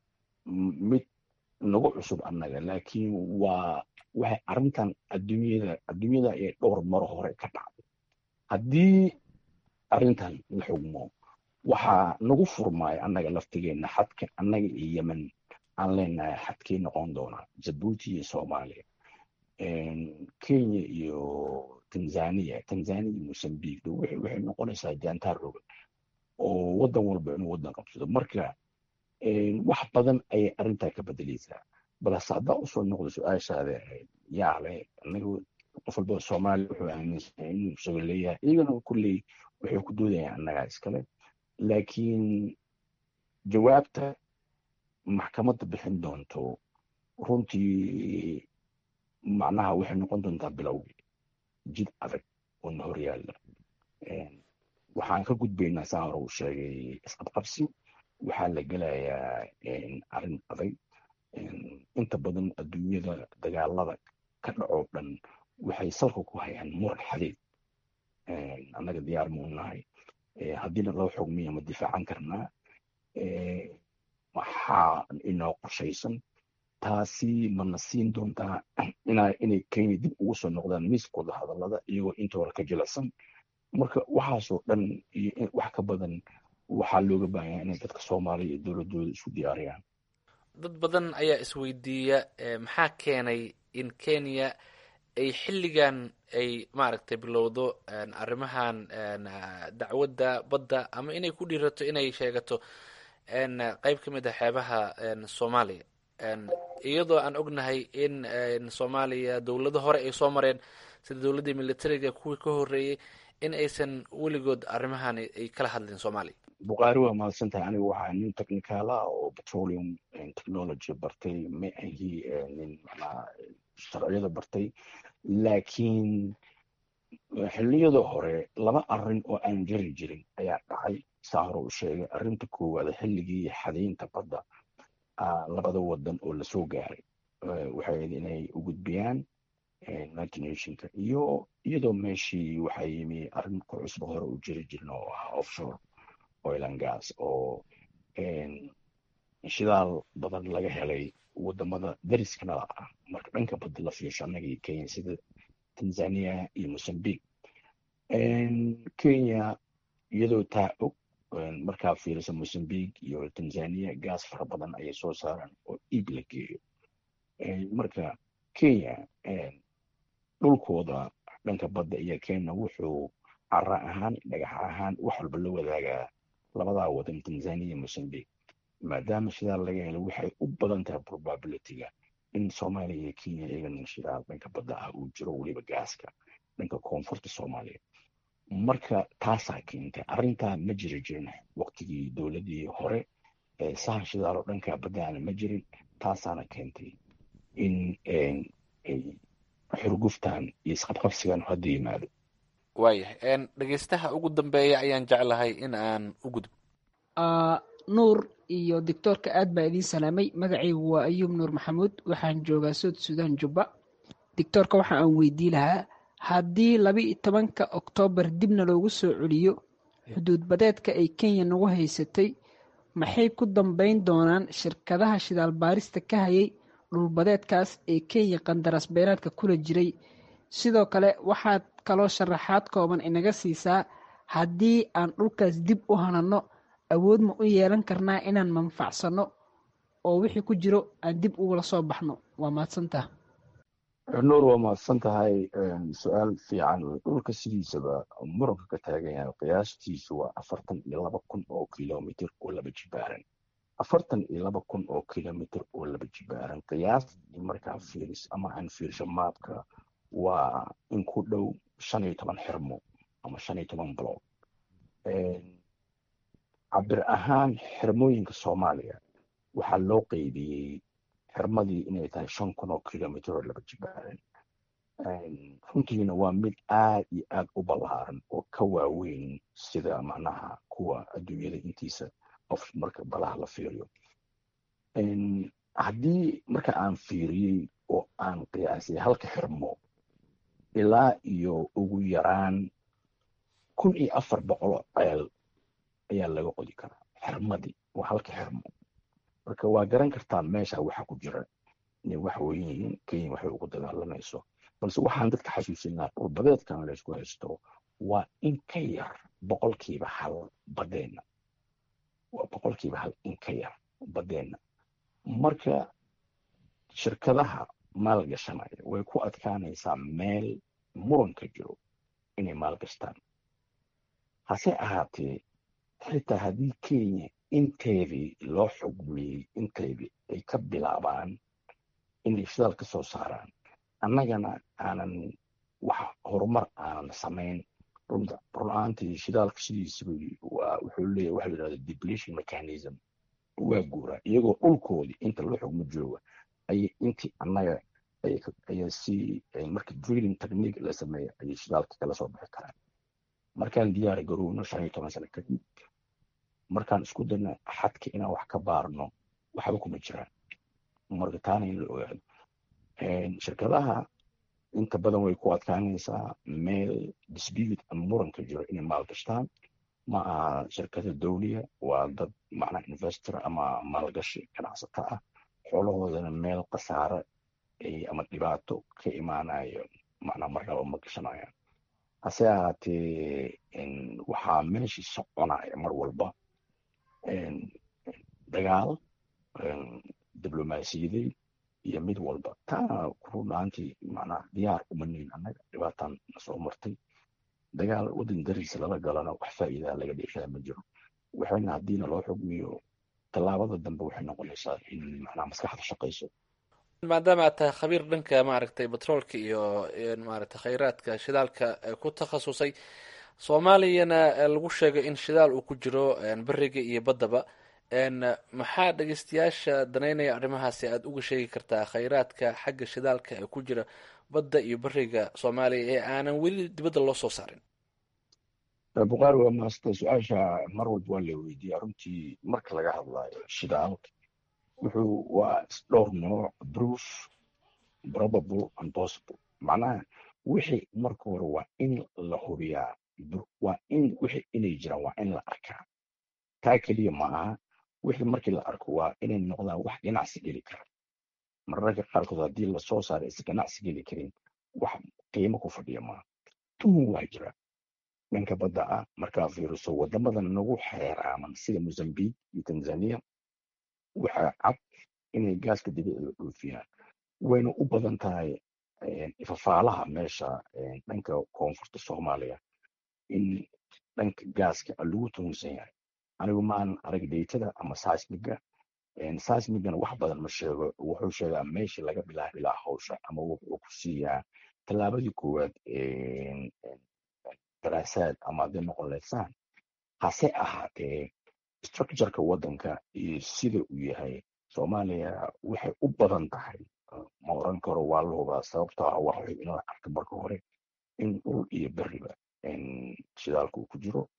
nagu cusub annaga, laakiin waxay arintan adduunyada ay dhowr maro hore ka dhacday. haddii arintan la xugmo waxaa nagu furmaya annaga laftigeena xadka annaga iyo yemen aan leenahay xadkii noqon doonaa jabuuti iyo soomaaliya, kenya iyo tanzania iyo mosambique waxay noqonaysaa jaantaar rogan oo wadan walba inuu wadan qabsado. marka wax badan ayay arintaa ka bedelaysaa. balse haddaa usoo noqdo su-aashaada yaale anaga qof walba soomaaliya wuxuu aaminsanyaa inuu isaga leeyahay, iyagana kulley waxay ku doodayaan annagaa iskale. laakiin jawaabta maxkamadda bixin doonto runtii macnaha waxay noqon doontaa bilowgii jid adag oo na hor yaalla. waxaan ka gudbaynaa saa hore uu sheegay isqabqabsi. waxaa la gelayaa arrin adag. inta badan adduunyada dagaalada ka dhacoo dhan waxay salka ku hayaan muran xadeed. annaga diyaar muu nahay, haddiina loo xugmiya ma difaacan karnaa, waxaa inoo qorshaysan. taasi mana siin doontaa inay kenya dib ugu soo noqdaan miiskooda hadallada iyagoo intooda ka jilicsan. marka waxaasoo dhan iyo wax ka badan waxaa looga baahanyaa inay dadka soomaaliya iyo dowladooda isku diyaariyaan. dad badan ayaa isweydiiya maxaa keenay in kenya ay xilligan ay maaragtay bilowdo arrimahan dacwadda badda ama inay ku dhiirato inay sheegato qayb ka mid ah xeebaha soomaaliya, iyadoo aan ognahay in soomaaliya dowlado hore ay soo mareen sida dowladdii militariga kuwii ka horreeyey in aysan weligood arrimahan ay kala hadlin soomaaliya. bukaari waa mahadsan tahay. aniga waxaa nin technicaala oo petroleum technology bartay, ma ahi nin macnaha sharciyada bartay. laakiin xilliyada hore laba arrin oo aan jari jirin ayaa dhacay. saa hore uu sheegay arrinta koowaad xilligii xadaynta badda labada wadan oo lasoo gaaray waxay ahayd inay u gudbiyaan united nationka, iyo iyadoo meeshii waxaa yimi arrin ku cusba hore u jiri jirin oo ah offshore oil and gas oo shidaal badan laga helay wadamada dariskana ah. marka dhanka badda la fiirsho annaga iyo kenya sida tanzania iyo mosambique. kenya iyadoo taa og markaa fiirisa mosambique iyo tanzania gaas fara badan ayay soo saaraan oo iib la geeyo. marka kenya dhulkooda dhanka badda iyo kenya wuxuu cara ahaan dhagax ahaan wax walba la wadaagaa labadaa wadan tanzania iyo mosambique. maadaama shidaal laga helo waxay u badan tahay probabilityga in soomaaliya iyo kenya iyagana shidaal dhanka badda ah uu jiro, weliba gaaska dhanka koonfurta soomaaliya. marka taasaa keentay arrintaa ma jiri jirin waqtigii dowladii hore. sahan shidaalo dhanka baddaana ma jirin. taasaana keentay in xurguftan iyo isqabqabsigan hadda yimaado. waayahay dhegeystaha ugu dambeeya ayaan jeclahay in aan u gudbo. nuur iyo doctoorka aad baa idiin salaamay. magacaygu waa ayuub nuur maxamuud, waxaan joogaa sood suudaan jubba. doctoorka waxa aan weydii lahaa, haddii 12 oktoobar dibna loogu soo celiyo xuduud badeedka ay kenya nagu haysatay, maxay ku dambeyn doonaan shirkadaha shidaal baarista ka hayay dhulbadeedkaas ee kenya qandaraas beeraadka kula jiray? sidoo kale waxaad kaloo sharaxaad kooban inaga siisaa, haddii aan dhulkaas dib u hanano awood ma u yeelan karnaa inaan manfacsano oo wixii ku jiro aan dib ugula soo baxno? waa mahadsantaha. nuur waa mahadsan tahay. su-aal fiican. dhulka sidiisaba muranka ka taagan yahay qiyaastiisu waa 42,000 oo kilomitr oo laba jibaaran. 42,000 oo kilomitr oo laba jibaaran qiyaastii markaa fiiris ama aan fiirsho maabka waa in ku dhow 15 xirmo ama 15 block. cabir ahaan xirmooyinka Soomaaliya waxaa loo qeybiyey xirmadii inay tahay 5,000 kilomitir oo laba jibaaran. runtiina waa mid aad iyo aad u ballaaran oo ka waaweyn sida macnaha kuwa adduunyada intiisa qof marka balaha la fiiriyo. haddii marka aan fiiriyey oo aan qiyaasay halka xirmo ilaa iyo ugu yaraan 1,400 ceel ayaa laga qodi karaa xirmadii waa halka xirmo. marka waa garan kartaa meesha waxa ku jira inay wax weyn Kenya waxay ugu dagaalamayso. balse waxaan dadka xasuusinaa dhulbadeedkan la isku haysto waa in ka yar 1% badeena. waa 1% in ka yar badeena. marka shirkadaha maalgashanaya way ku adkaanaysaa meel muranka jiro inay maalgashtaan. hase ahaatee xitaa haddii Kenya inteedii loo xugmiyey inteedii ay ka bilaabaan inay shidaal ka soo saaraan, annagana aanan wax horumar aanan samayn. run-aantii shidaalka sidiisaba wuxuu leeyahay waxa la yidhahda depletion mechanism, waa guuraa iyagoo dhulkoodii inta loo xugmo jooga ayay intii annaga ayaa si marka drilling technique la sameeya ayay shidaalka kala soo bixi karaan. markaan diyaar garowno 15 sano kadib markaan isku dayna xadka inaan wax ka baarno waxba kuma jiraan. marka taana in la ogaado shirkadaha inta badan way ku adkaanaysaa meel dispute ama muranka jiro inay maalgashtaan. ma aha shirkada dawliya, waa dad macnaha investor ama maalgashi ganacsato ah, xoolahoodana meel khasaare ama dhibaato ka imaanayo macnaha marnaba ma gashanayaan. hase ahaatee waxaa meeshii soconaya mar walba dagaal diblomaasiyadeed iyo mid walba. taana run-aantii macnaha diyaar uma nihin annaga, dhibaataan na soo martay. dagaal waddan dariisa lala galana wax faa'iidaa laga dheeshaa ma jiro. waxayna haddiina loo xugmiyo tallaabada dambe waxay noqonaysaa in macnaha maskaxda shaqayso. maadaama aad tahay khabiir dhanka maaragtay batroolka iyo maaragtay khayraadka shidaalka ku takhasusay, soomaaliyana lagu sheego in shidaal uu ku jiro beriga iyo baddaba, maxaa dhegeystayaasha danaynaya arrimahaasi aada uga sheegi kartaa khayraadka xagga shidaalka ee ku jira badda iyo beriga Soomaaliya ee aanan weli dibadda loo soo saarin? Bukhari waa maasta su-aasha mar walba waa la weydiiyaa. runtii marka laga hadlayo shidaalka waa dhowr nooc: proof, probable and possible. macnaha wixii marka hore waa in la hubiyaa, waa in wixii inay jiraan waa in la arkaa. taa keliya ma aha, wixii markii la arko waa inay noqdaan wax ganacsi geli kara. mararka qaarkood haddii lasoo saaray is ganacsi geli karin wax qiimo ku fadhiya maaha. tuhun waa jira dhanka badda ah. markaa fiiriso wadamadan nagu xeeraaman sida Mozambique iyo Tanzania, waxaa cad inay gaaska dabiiciga dhoofiyaan. wayna u badan tahay ifafaalaha meesha dhanka koonfurta Soomaaliya in dhanka gaaska lagu tuhunsan yahay. anigu maan arag daytada ama seismiga. seismigana wax badan ma sheego, wuxuu sheegaa meeshii laga bilaabi lahaa hawsha, ama wuxuu ku siiyaa tallaabadii koowaad daraasaad ama hadday noqon leysaan. hase ahaatee structureka waddanka iyo sida uu yahay, Soomaaliya waxay u badan tahay, ma oran karo waa la hubaa, sababtoo ah waxay inoo arka marka hore in dhul iyo beriba shidaalka uu ku jiro.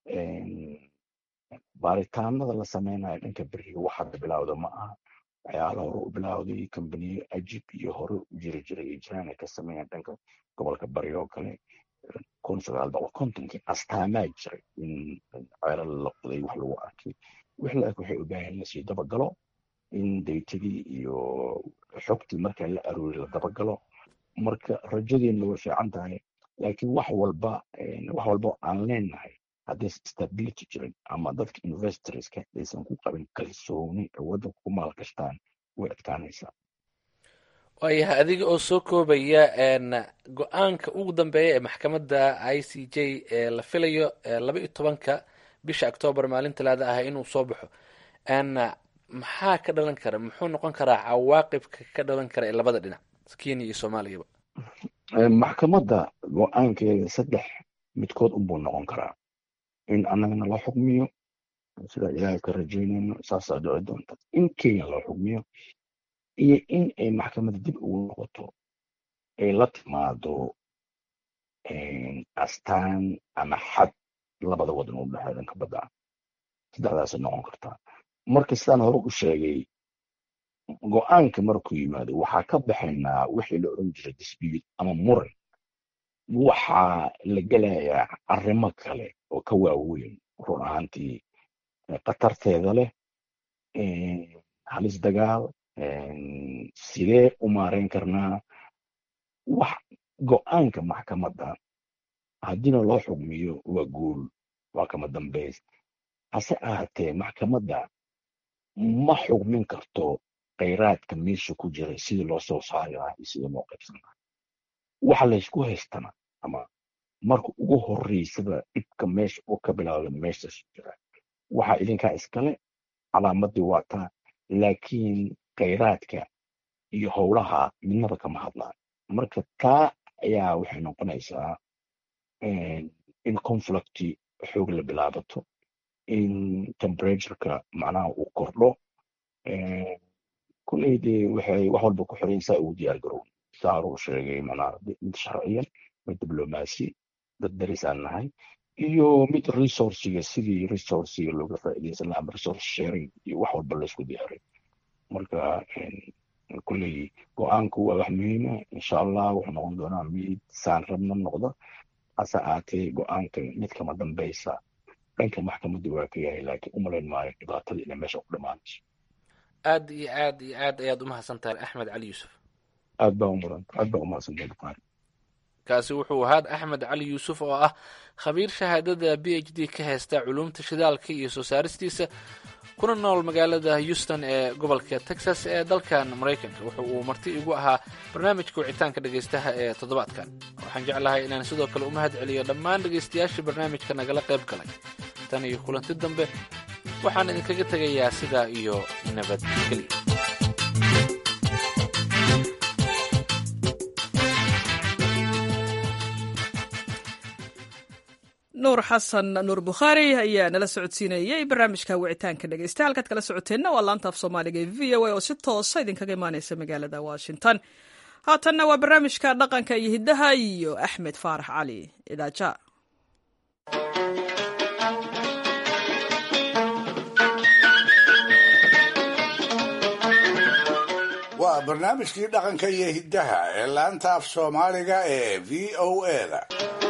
baaritaanada la sameynayo dhanka beriga wax hadda bilowda ma aha. waxyaala hore u bilowday kambaniyo ajib iyo hore u jiri jiray iyo jiraan ay ka sameeyaan dhanka gobolka bari oo kale. 1950 astaamaa jiray in ceelal la qoday wax lagu arkay. wixii la waxay u baahan in lasii dabagalo, in daytadii iyo xogtii markaa la aroori la dabagalo. marka rajadeena way fiican tahay, laakiin wax walba aan leenahay haddii stability jirin ama dadka investorska aysan ku qabin kalsooni ee waddanka ku maalgashtaan way adkaanaysaa. waayahay, adiga oo soo koobaya go-aanka ugu dambeeya ee maxkamadda ICJ ee la filayo 12 bisha Oktoobar maalin talaada ah inuu soo baxo, maxaa ka dhalan kara, muxuu noqon karaa cawaaqibka ka dhalan kara ee labada dhinac, Kenya iyo Soomaaliyaba? maxkamadda go-aankeeda 3 midkood unbuu noqon karaa. in annagana loo xukmiyo sida ilaahay ka rajaynayno saasaa dhici doonta, in Kenya loo xukmiyo, iyo in ay maxkamadda dib ugu noqoto ay la timaado astaan ama xad labada wadan u dhexeeya dhanka badda. 3daasay noqon kartaa. marka sidaan hore u sheegay, go-aanka markuu yimaado waxaa ka baxaynaa wixii la oran jiray dispute ama muran. waxaa la gelayaa arrimo kale oo ka waaweyn, run ahaantii khatarteeda leh, halis dagaal, sidee u maareyn karnaa wax. go-aanka maxkamadda haddiina loo xugmiyo waa guul, waa kama dambays. hase ahaatee maxkamadda ma xugmin karto kheyraadka meesha ku jiray sidii loo soo saari lahaa iyo sidii loo qaybsan lahaa. waxa laysku haystana ama marka ugu horeysaba dhibka meesha oo ka bilaabda meeshaas jira, waxaa idinkaa iskale, calaamadii waa taa, laakiin kheyraadka iyo howlaha midnaba kama hadlaan. marka taa ayaa waxay noqonaysaa in conflicti xoog la bilaabato, in temperatureka macnaha uu kordho. kuleydii waxay wax walba ku xiran saa ugu diyaar garown. saa uu sheegay macnaha mid sharciyan, mid diblomaasi, dad daris aan nahay, iyo mid resourciga sidii resourciga looga faa'iidaysan lahaa, resource sharing iyo wax walba laysku diyaaray. marka kulley go-aanku waa wax muhiima. insha allah wuxuu noqon doonaa mid saan rabna noqda. hase ahaatee go-aanka mid kama dambaysa dhanka maxkamadda waa ka yahay, laakiin umalayn maayo dhibaatada inay meesha ku dhamaanayso. aad iyo aad iyo aad ayaad umahadsantahay axmed cali yuusuf. aad baa umahadsantahay bukaari. kaasi wuxuu ahaa axmed cali yuusuf oo ah khabiir shahaadada PhD ka haysta culuumta shidaalka iyo soo saaristiisa, kuna nool magaalada Houston ee gobolka Texas ee dalkan Mareykanka. wuxuu uu marti igu ahaa barnaamijka wicitaanka dhegaystaha ee toddobaadkan. waxaan jeclahay inaan sidoo kale u mahad celiyo dhammaan dhegaystayaashii barnaamijka nagala qayb galay. tan iyo kulanti dambe waxaan idinkaga tegayaa sidaa iyo nabadgelyo. nuur xasan nuur bukhaari ayaa nala socodsiinayay barnaamijka wicitaanka dhegeysta. halkaad kala socoteenna waa laanta af soomaaliga ee v o a oo si toosa idinkaga imaaneysa magaalada washington. haatanna waa barnaamijka dhaqanka iyo hiddaha iyo axmed faarax cali idaaja. waa barnaamijkii dhaqanka iyo hiddaha ee laanta af soomaaliga ee v o a-da.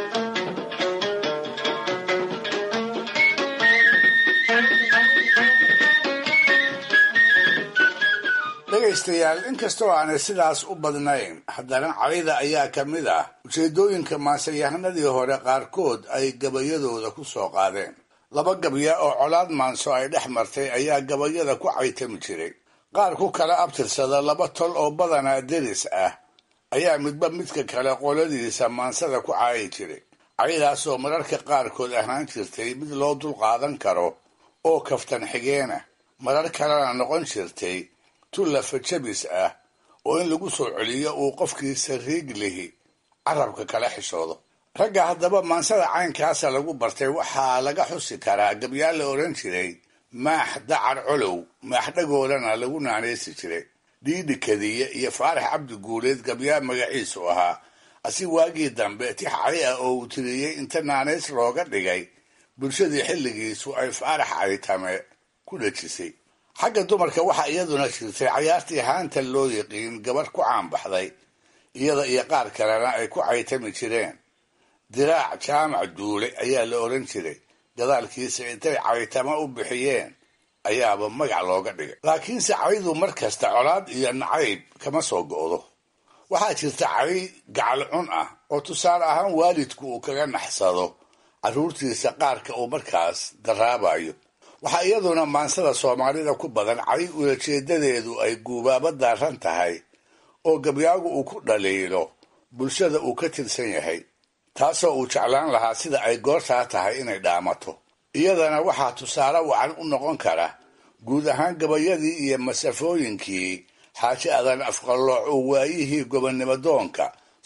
dhegaystayaal, inkastoo aanay sidaas u badnayn, haddana cayda ayaa ka mid ah ujeedooyinka maansayahanadii hore qaarkood ay gabayadooda ku soo qaadeen. 2 gabya oo colaad maanso ay dhex martay ayaa gabayada ku caytami jiray. qaar ku kala abtirsada 2 tol oo badanaa deris ah ayaa midba midka kale qoladiisa maansada ku caayi jiray. caydaasoo mararka qaarkood ahaan jirtay mid loo dul qaadan karo oo kaftan xigeena, marar kalena noqon jirtay tullafa jabis ah oo in lagu soo celiyo uu qofkii sariig lihi carabka kala xishoodo. ragga haddaba maansada caynkaasa lagu bartay waxaa laga xusi karaa gabyaal la odhan jiray maax dacar colow, maax dhagoolana lagu naanaysi jiray, dhiidhi kadiye iyo faarax cabdi guuleed gabyaa magaciisu ahaa. asi waagii dambe tix cay ah oo uu tiriyey inta naanays looga dhigay bulshadii xilligiisu ay faarax caytame ku dhejisay. xagga dumarka waxaa iyaduna jirtay cayaartii haanta loo yiqiin gabarh ku caanbaxday, iyada iyo qaar kalena ay ku caytami jireen. diraac jaamac duule ayaa la odhan jiray, gadaalkiisa intay caytama u bixiyeen ayaaba magac looga dhigay. laakiinse caydu mar kasta colaad iyo nacayb kama soo go'do. waxaa jirta cay gacal cun ah oo tusaale ahaan waalidku uu kaga naxsado carruurtiisa qaarka uu markaas daraabayo. waxaa iyaduna maansada soomaalida ku badan cay ulajeedadeedu ay guubaaba daaran tahay oo gabyaagu uu ku dhaliilo bulshada uu ka tirsan yahay, taasoo uu jeclaan lahaa sida ay goortaa tahay inay dhaamato. iyadana waxaa tusaale wacan u noqon kara guud ahaan gabayadii iyo masafooyinkii xaaji adan afqallooc uu waayihii gobonnimo doonka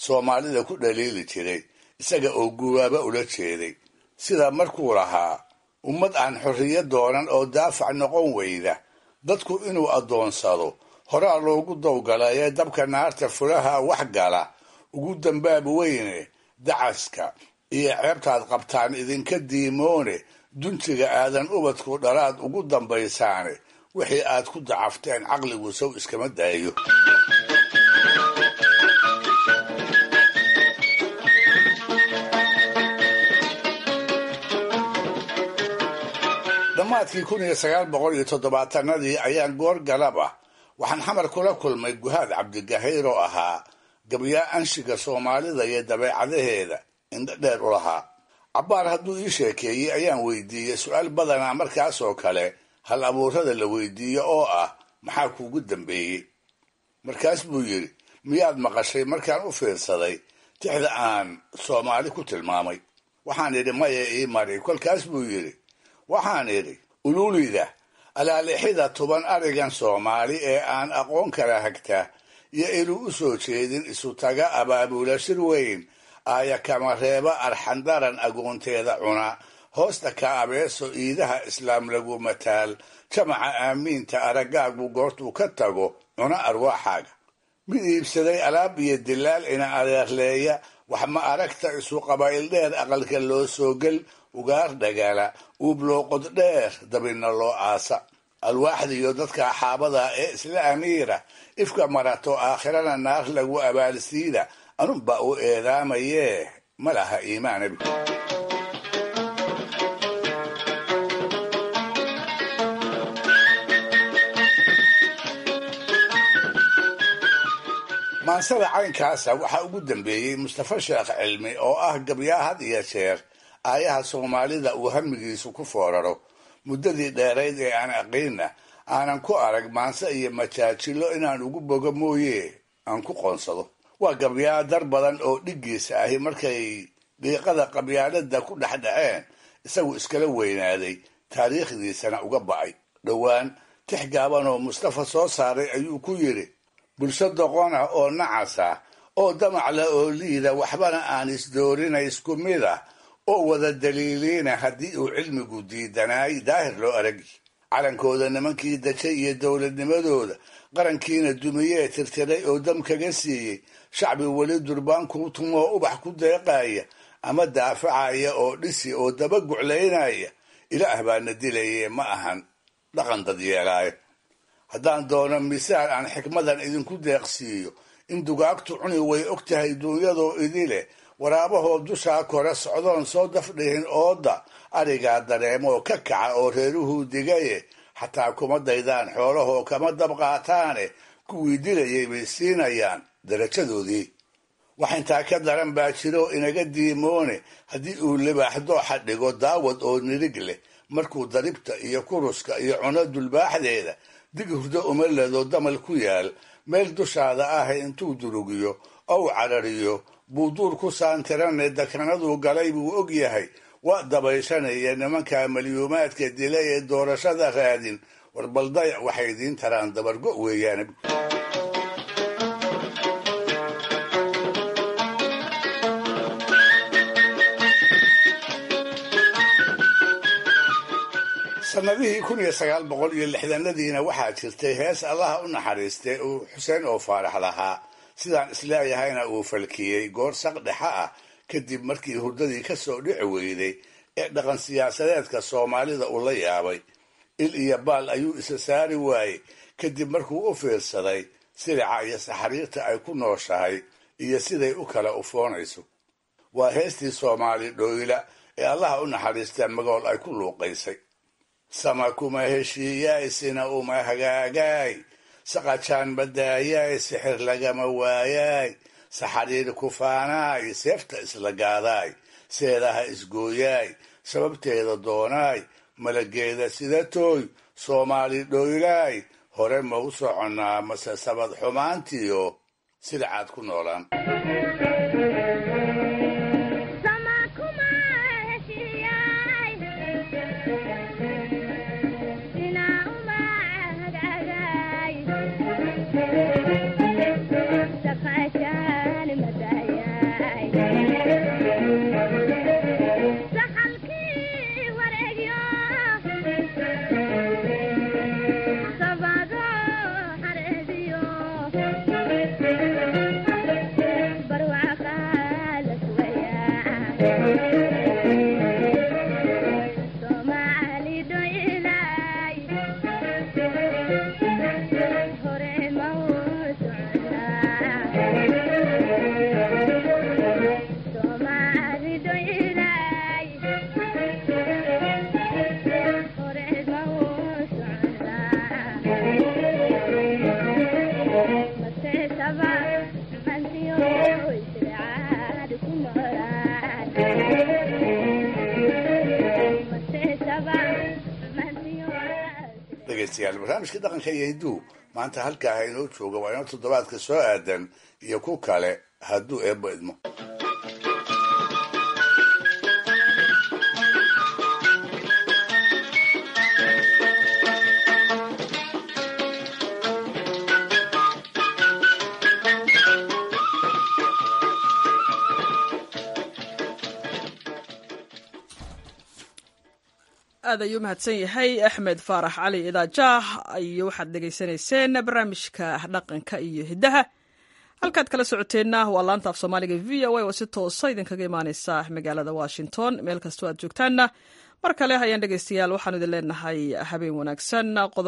soomaalida ku dhaliili jiray isaga oo guwaaba ula jeeday sida markuu lahaa ummad aan xorriyad doonan oo daafac noqon weyda dadku inuu addoonsado horaa loogu dowgalayee dabka naarta fulaha wax gala ugu dambaab weyne dacaska iyo ceebtaad qabtaan idinka diimoone duntiga aadan ubadku dhalaad ugu dambaysaane wixii aad ku dacafteen caqligu sow iskama daayo. dhammaadkii 1970 ayaan goor galab ah waxaan xamar kula kulmay guhaad cabdigahayr oo ahaa gabyaa anshiga soomaalida iyo dabeecadaheeda indho dheer u lahaa. cabbaar hadduu ii sheekeeyey ayaan weydiiyey su-aal badanaa markaasoo kale hal abuurada la weydiiyo oo ah maxaa kuugu dambeeyey. markaas buu yidhi miyaad maqashay markaan u fiirsaday tixda aan soomaali ku tilmaamay. waxaan idhi maya ii mari. kolkaas buu yidhi waxaan idhi ululida alaalixida 10 arigan soomaali ee aan aqoon kala hagta iyo inuu u soo jeedin isu taga abaabula shir weyn aaya kama reeba arxandaran agoonteeda cuna hoosta ka abeeso iidaha islaam lagu mataal jamaca aamiinta aragaagu goortuu ka tago cuna arwaaxaaga. mid iibsaday alaab iyo dilaal ina adeerleeya wax ma aragta isu qabaa'il dheer aqalka loo soo gel ugaar dhagala uublooqod dheer dabina loo aasa. alwaaxda iyo dadka axaabada ee isla amiira ifka marato aakhirana naar lagu abaalsiida anunba u eedaamayee ma laha iimaanabi. maansada caynkaasa waxaa ugu dambeeyey mustafa sheekh cilmi oo ah gabyaa had iyo jeer aayaha soomaalida uu hamigiisu ku fooraro. muddadii dheerayd ee aan aqiinna aanan ku arag maanse iyo majaajilo inaan ugu bogo mooye aan ku qoonsado. waa gabyaa dar badan oo dhiggiisa ahi markay dhiiqada qabyaalada ku dhexdhaceen isagu iskala weynaaday taariikhdiisana uga ba'ay. dhowaan tix gaaban oo mustafa soo saaray ayuu ku yidhi bulsho doqon ah oo nacas ah oo damacla oo liida waxbana aan isdoorina isku mid ah oo wada daliiliina haddii uu cilmigu diidanaay daahir loo aragi. calankooda nimankii dajay iyo dowladnimadooda qarankiina dumiyee tirtiray oo dam kaga siiyey shacbi weli durbaankuu tumoo ubax ku deeqaaya ama daafacaya oo dhisi oo daba guclaynaya ilaah baana dilaye ma ahan dhaqan dad yeelaayo. haddaan doono misaal aan xikmadan idinku deeqsiiyo in dugaagtu cuni way og tahay duunyadoo idile waraabahoo dushaa kore socdoon soo dafdhihin ooda arigaa dareemoo ka kaca oo reeruhuu digaye xataa kuma daydaan xoolahoo kama dabqaataane kuwii dilayay bay siinayaan darajadoodii. wax intaa ka daran baa jiro inaga diimoone haddii uu libaax dooxa dhigo daawad oo nirig leh markuu daribta iyo kuruska iyo cuno dulbaaxdeeda dig hurdo uma ledo damal ku yaal meel dushaada ah intuu durugiyo ow carariyo buu duur ku saantirane dakanaduu galay buu og yahay waa dabayshanaya nimanka malyuumaadka dilay ee doorashada raadin warbaldaya waxay idiin taraan dabargo weeyaan. sanadihii 1960diina waxaa jirtay hees allaha u naxariistay uu xuseen oo faarax lahaa sidaan isleeyahayna uu falkiyey goor saq dhexa ah kadib markii hurdadii ka soo dhici weyday ee dhaqan siyaasadeedka soomaalida uu la yaabay. il iyo baal ayuu isa saari waayey kadib markuu u fiirsaday silica iyo saxariirta ay ku nooshahay iyo siday u kala ufoonayso. waa heestii soomaali dhooyla ee allaha u naxariista magool ay ku luuqaysay. sama kuma heshiiyaay sina uma hagaagaay saqajaan badaayaay sixir lagama waayaay saxariir kufaanaay seefta isla gaadaay seedaha isgooyaay sababteeda doonaay malageeda sida tooy soomaali dhooylaay hore ma u soconnaa mase sabad xumaantiyo silcaad ku noolaan. Sakajaan madaya dhegeystayaal barnaamijka dhaqanka iyo hidduu maanta halkaa ha inoo jooga waa inoo toddobaadka soo aadan iyo ku kale hadduu eebbo idmo. aad ayuu mahadsan yahay axmed faarax cali idaajaah iyo waxaad dhegaysanayseen barnaamijka dhaqanka iyo hiddaha halkaad kala socoteenna waa laanta af soomaaliga v o a oo si toosa idinkaga imaaneysa magaalada washington meel kastoo aad joogtaanna mar kale ayaan dhegeystayaal waxaanu idin leenahay habeen wanaagsan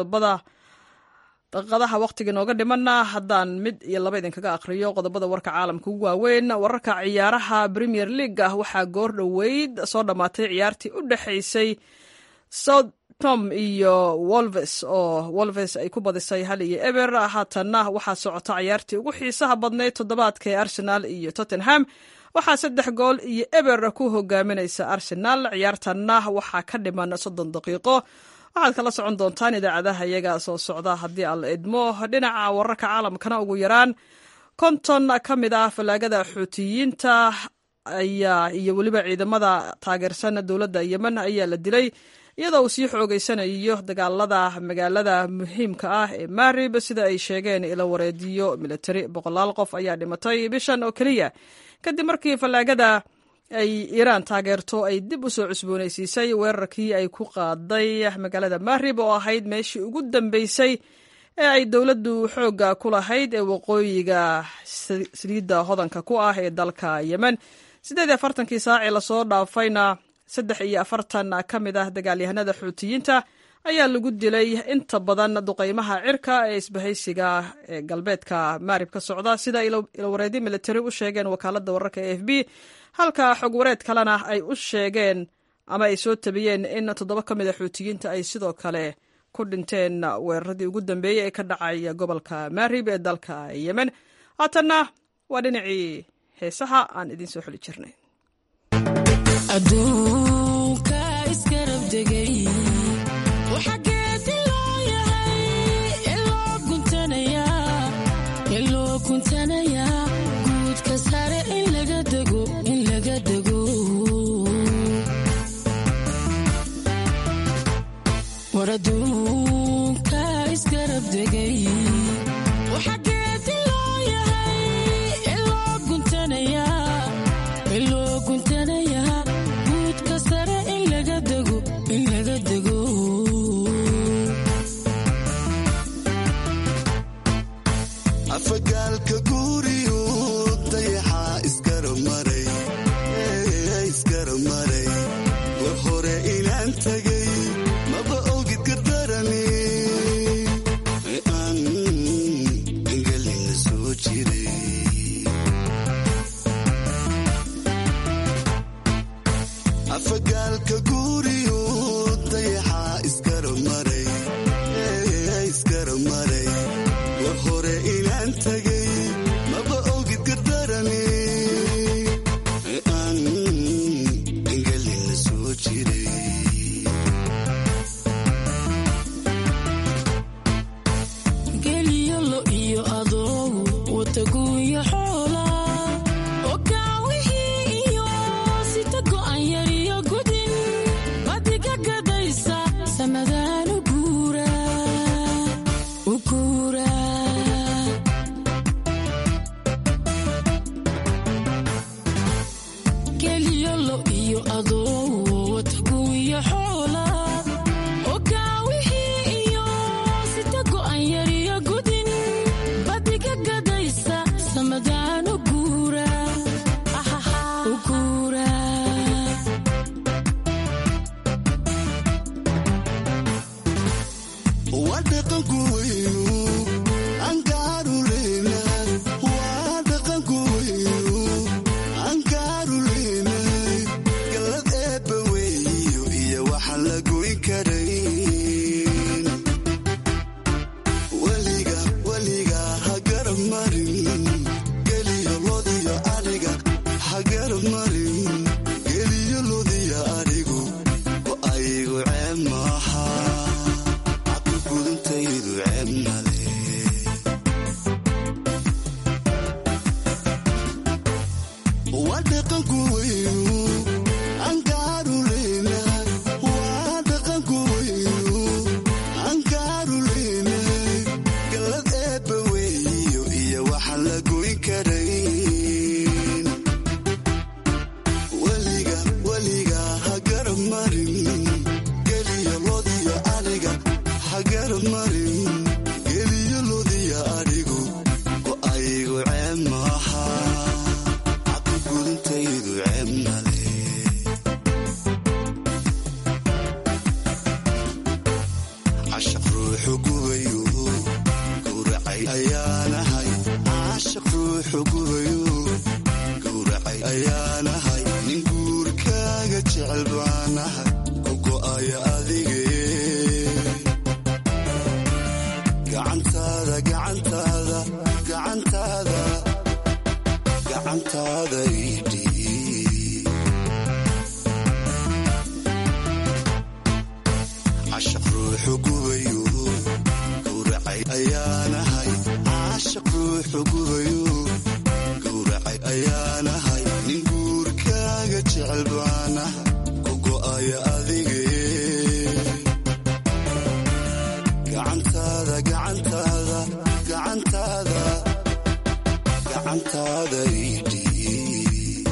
daqiiqadaha wakhtiga inooga dhimanna haddaan mid iyo laba idinkaga aqriyo qodobada warka caalamka ugu waaweyn wararka ciyaaraha premier league ah waxaa goor dhoweyd soo dhammaatay ciyaartii u dhexaysay Southampton iyo Wolves oo Wolves ay ku badisay 1-0 haatanna waxaa socota ciyaartii ugu xiisaha badneyd toddobaadka ee Arsenal iyo Tottenham waxaa 3-0 ku hogaaminaysa Arsenal ciyaartanna waxaa ka dhiman 30 daqiiqo waxaad kala socon doontaan idaacadaha iyaga soo socda haddii alla idmo dhinaca wararka caalamkana ugu yaraan 50 ka mid ah falaagada xuutiyiinta iyo weliba ciidamada taageersan dowladda Yemen ayaa la dilay iyadoo uu sii xoogeysanayo dagaalada magaalada muhiimka ah ee Marib sida ay sheegeen ilo wareediyo military 100 qof ayaa dhimatay bishan oo kaliya kadib markii falaagada ay Iran taageerto ay dib u soo cusboonaysiisay weerarkii ay ku qaaday magaalada Marib oo ahayd meeshii ugu dambeysay ee ay dowladdu xooga ku lahayd ee waqooyiga saliidda hodanka ku ah ee dalka Yemen 48 saac la soo dhaafayna 43 ka mid ah dagaalyahanada xuutiyiinta ayaa lagu dilay inta badan duqeymaha cirka ee isbahaysiga ee galbeedka Marib ka socda sida ilwareedi military u sheegeen wakaaladda wararka AFP halka xog wareed kalena ay u sheegeen ama ay soo tabiyeen in 7 ka mid ah xuutiyiinta ay sidoo kale ku dhinteen weeraradii ugu dambeeyay ee ka dhacay gobolka Marib ee dalka Yemen haatanna waa dhinacii heesaha aan idin soo xuli jirnay adduunka iskarab degay waxa geedi loo yahay iloo guntanaya guudka sare in laga dego war adduunka iskarab degay waxa geedi loo yahay iloo guntanaya guudka sare in laga dego afagaalka guriyo dayaxa iskara maray war hore inaan tagay maba ogid gardarane aan engelina soo jiray afagaalka guriyo dayaxa iskara maray war hore inaan tagay maba ogid gardarane aan engelina soo jiray geliyo lo iyo adoo wataguuya xoola oo gaawihii iyo sita go'an yariyo gudin badiga gadaysa samadaan u guura geliyo lo iyo adoo wataguuya xoola oo gaawihii iyo sita go'an yariyo gudin badiga gadaysa samadaan u guura waa dhaqanku weynu angaaru leenahay waa dhaqanku weynu angaaru leenahay galad eebba weeyo iyo waxaan la goyn karayn weliga ha garab marin geliyo lodiyo aniga ha garab marin geliyo lodiyo anigu oo aygu ceeb maaha cabdi gudintaydu ceeb male cashaq ruuxu gubayo gowracay ayaanahay cashaq ruuxu gubayo gowracay ayaanahay nin guurkaaga jecel baanahay ku go'aya adige gacantaada gacantaada gacantaada gacantaada idhiib cashaq ruuxu gubayo gowracay ayaanahay cashaq ruuxu gubayo gowracay ayaanahay nin guurkaaga jecel baanahay ku go'aya adige gacantaada gacantaada gacantaada gacantaada idhiib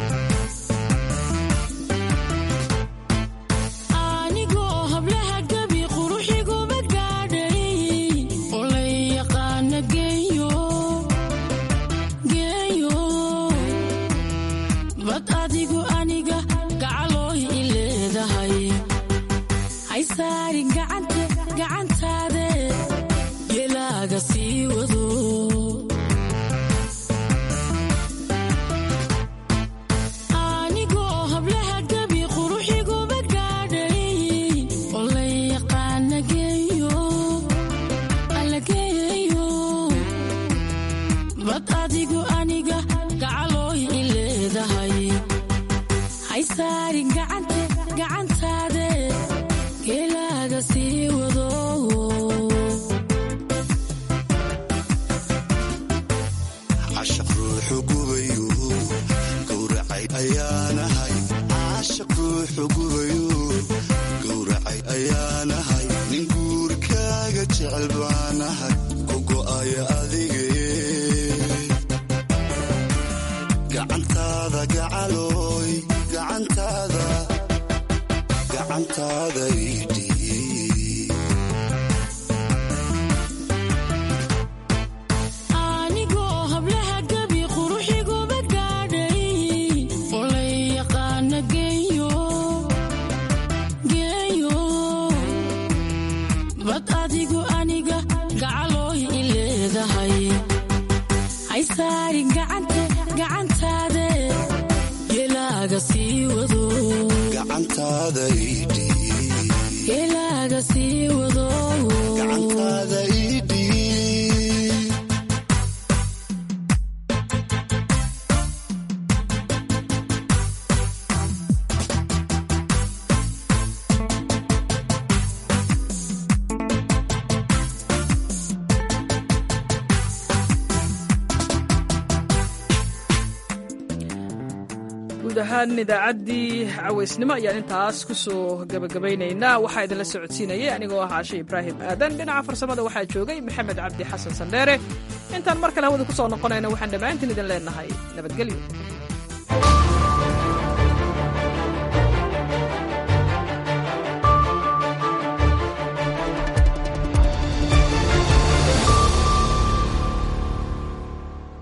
anigoo hablaha gabi quruxiguma gaadhay oo la yaqaana geeyo bad adigu aniga gacalooy i leedahay hay saarin gacantaade gelaaga sii wado anigoo hablaha gabi quruxiguma gaadhay oo la yaqaana geeyo bad adigu aniga gacalooy i leedahay hay saarin gacantaade gelaaga sii wado cashaq ruuxu gubayo gowracay ayaanahay cashaq ruuxu gubayo gowracay ayaanahay nin guurkaaga jecel baanahay ku go'aya adige gacantaada gacalooy gacantaada gacantaada idhiib anigoo hablaha gabi quruxiguma gaadhay oo la yaqaana geeyo bad adigu aniga gacalooy i leedahay hay saarin gacantaade gelaaga sii wado gacantaada idhiib gelaaga sii wado gacantaada idhiib guud ahaan idaacaddii cawaysnimo ayaan intaas ku soo gebagabaynaynaa waxaa idinla socodsiinayay anigoo ah caashe ibraahim aadan dhinaca farsamada waxaa joogay maxamed cabdi xasan sandheere intaan mar kale hawada ku soo noqonayna waxaan dhammaantiin idin leenahay nabadgelyo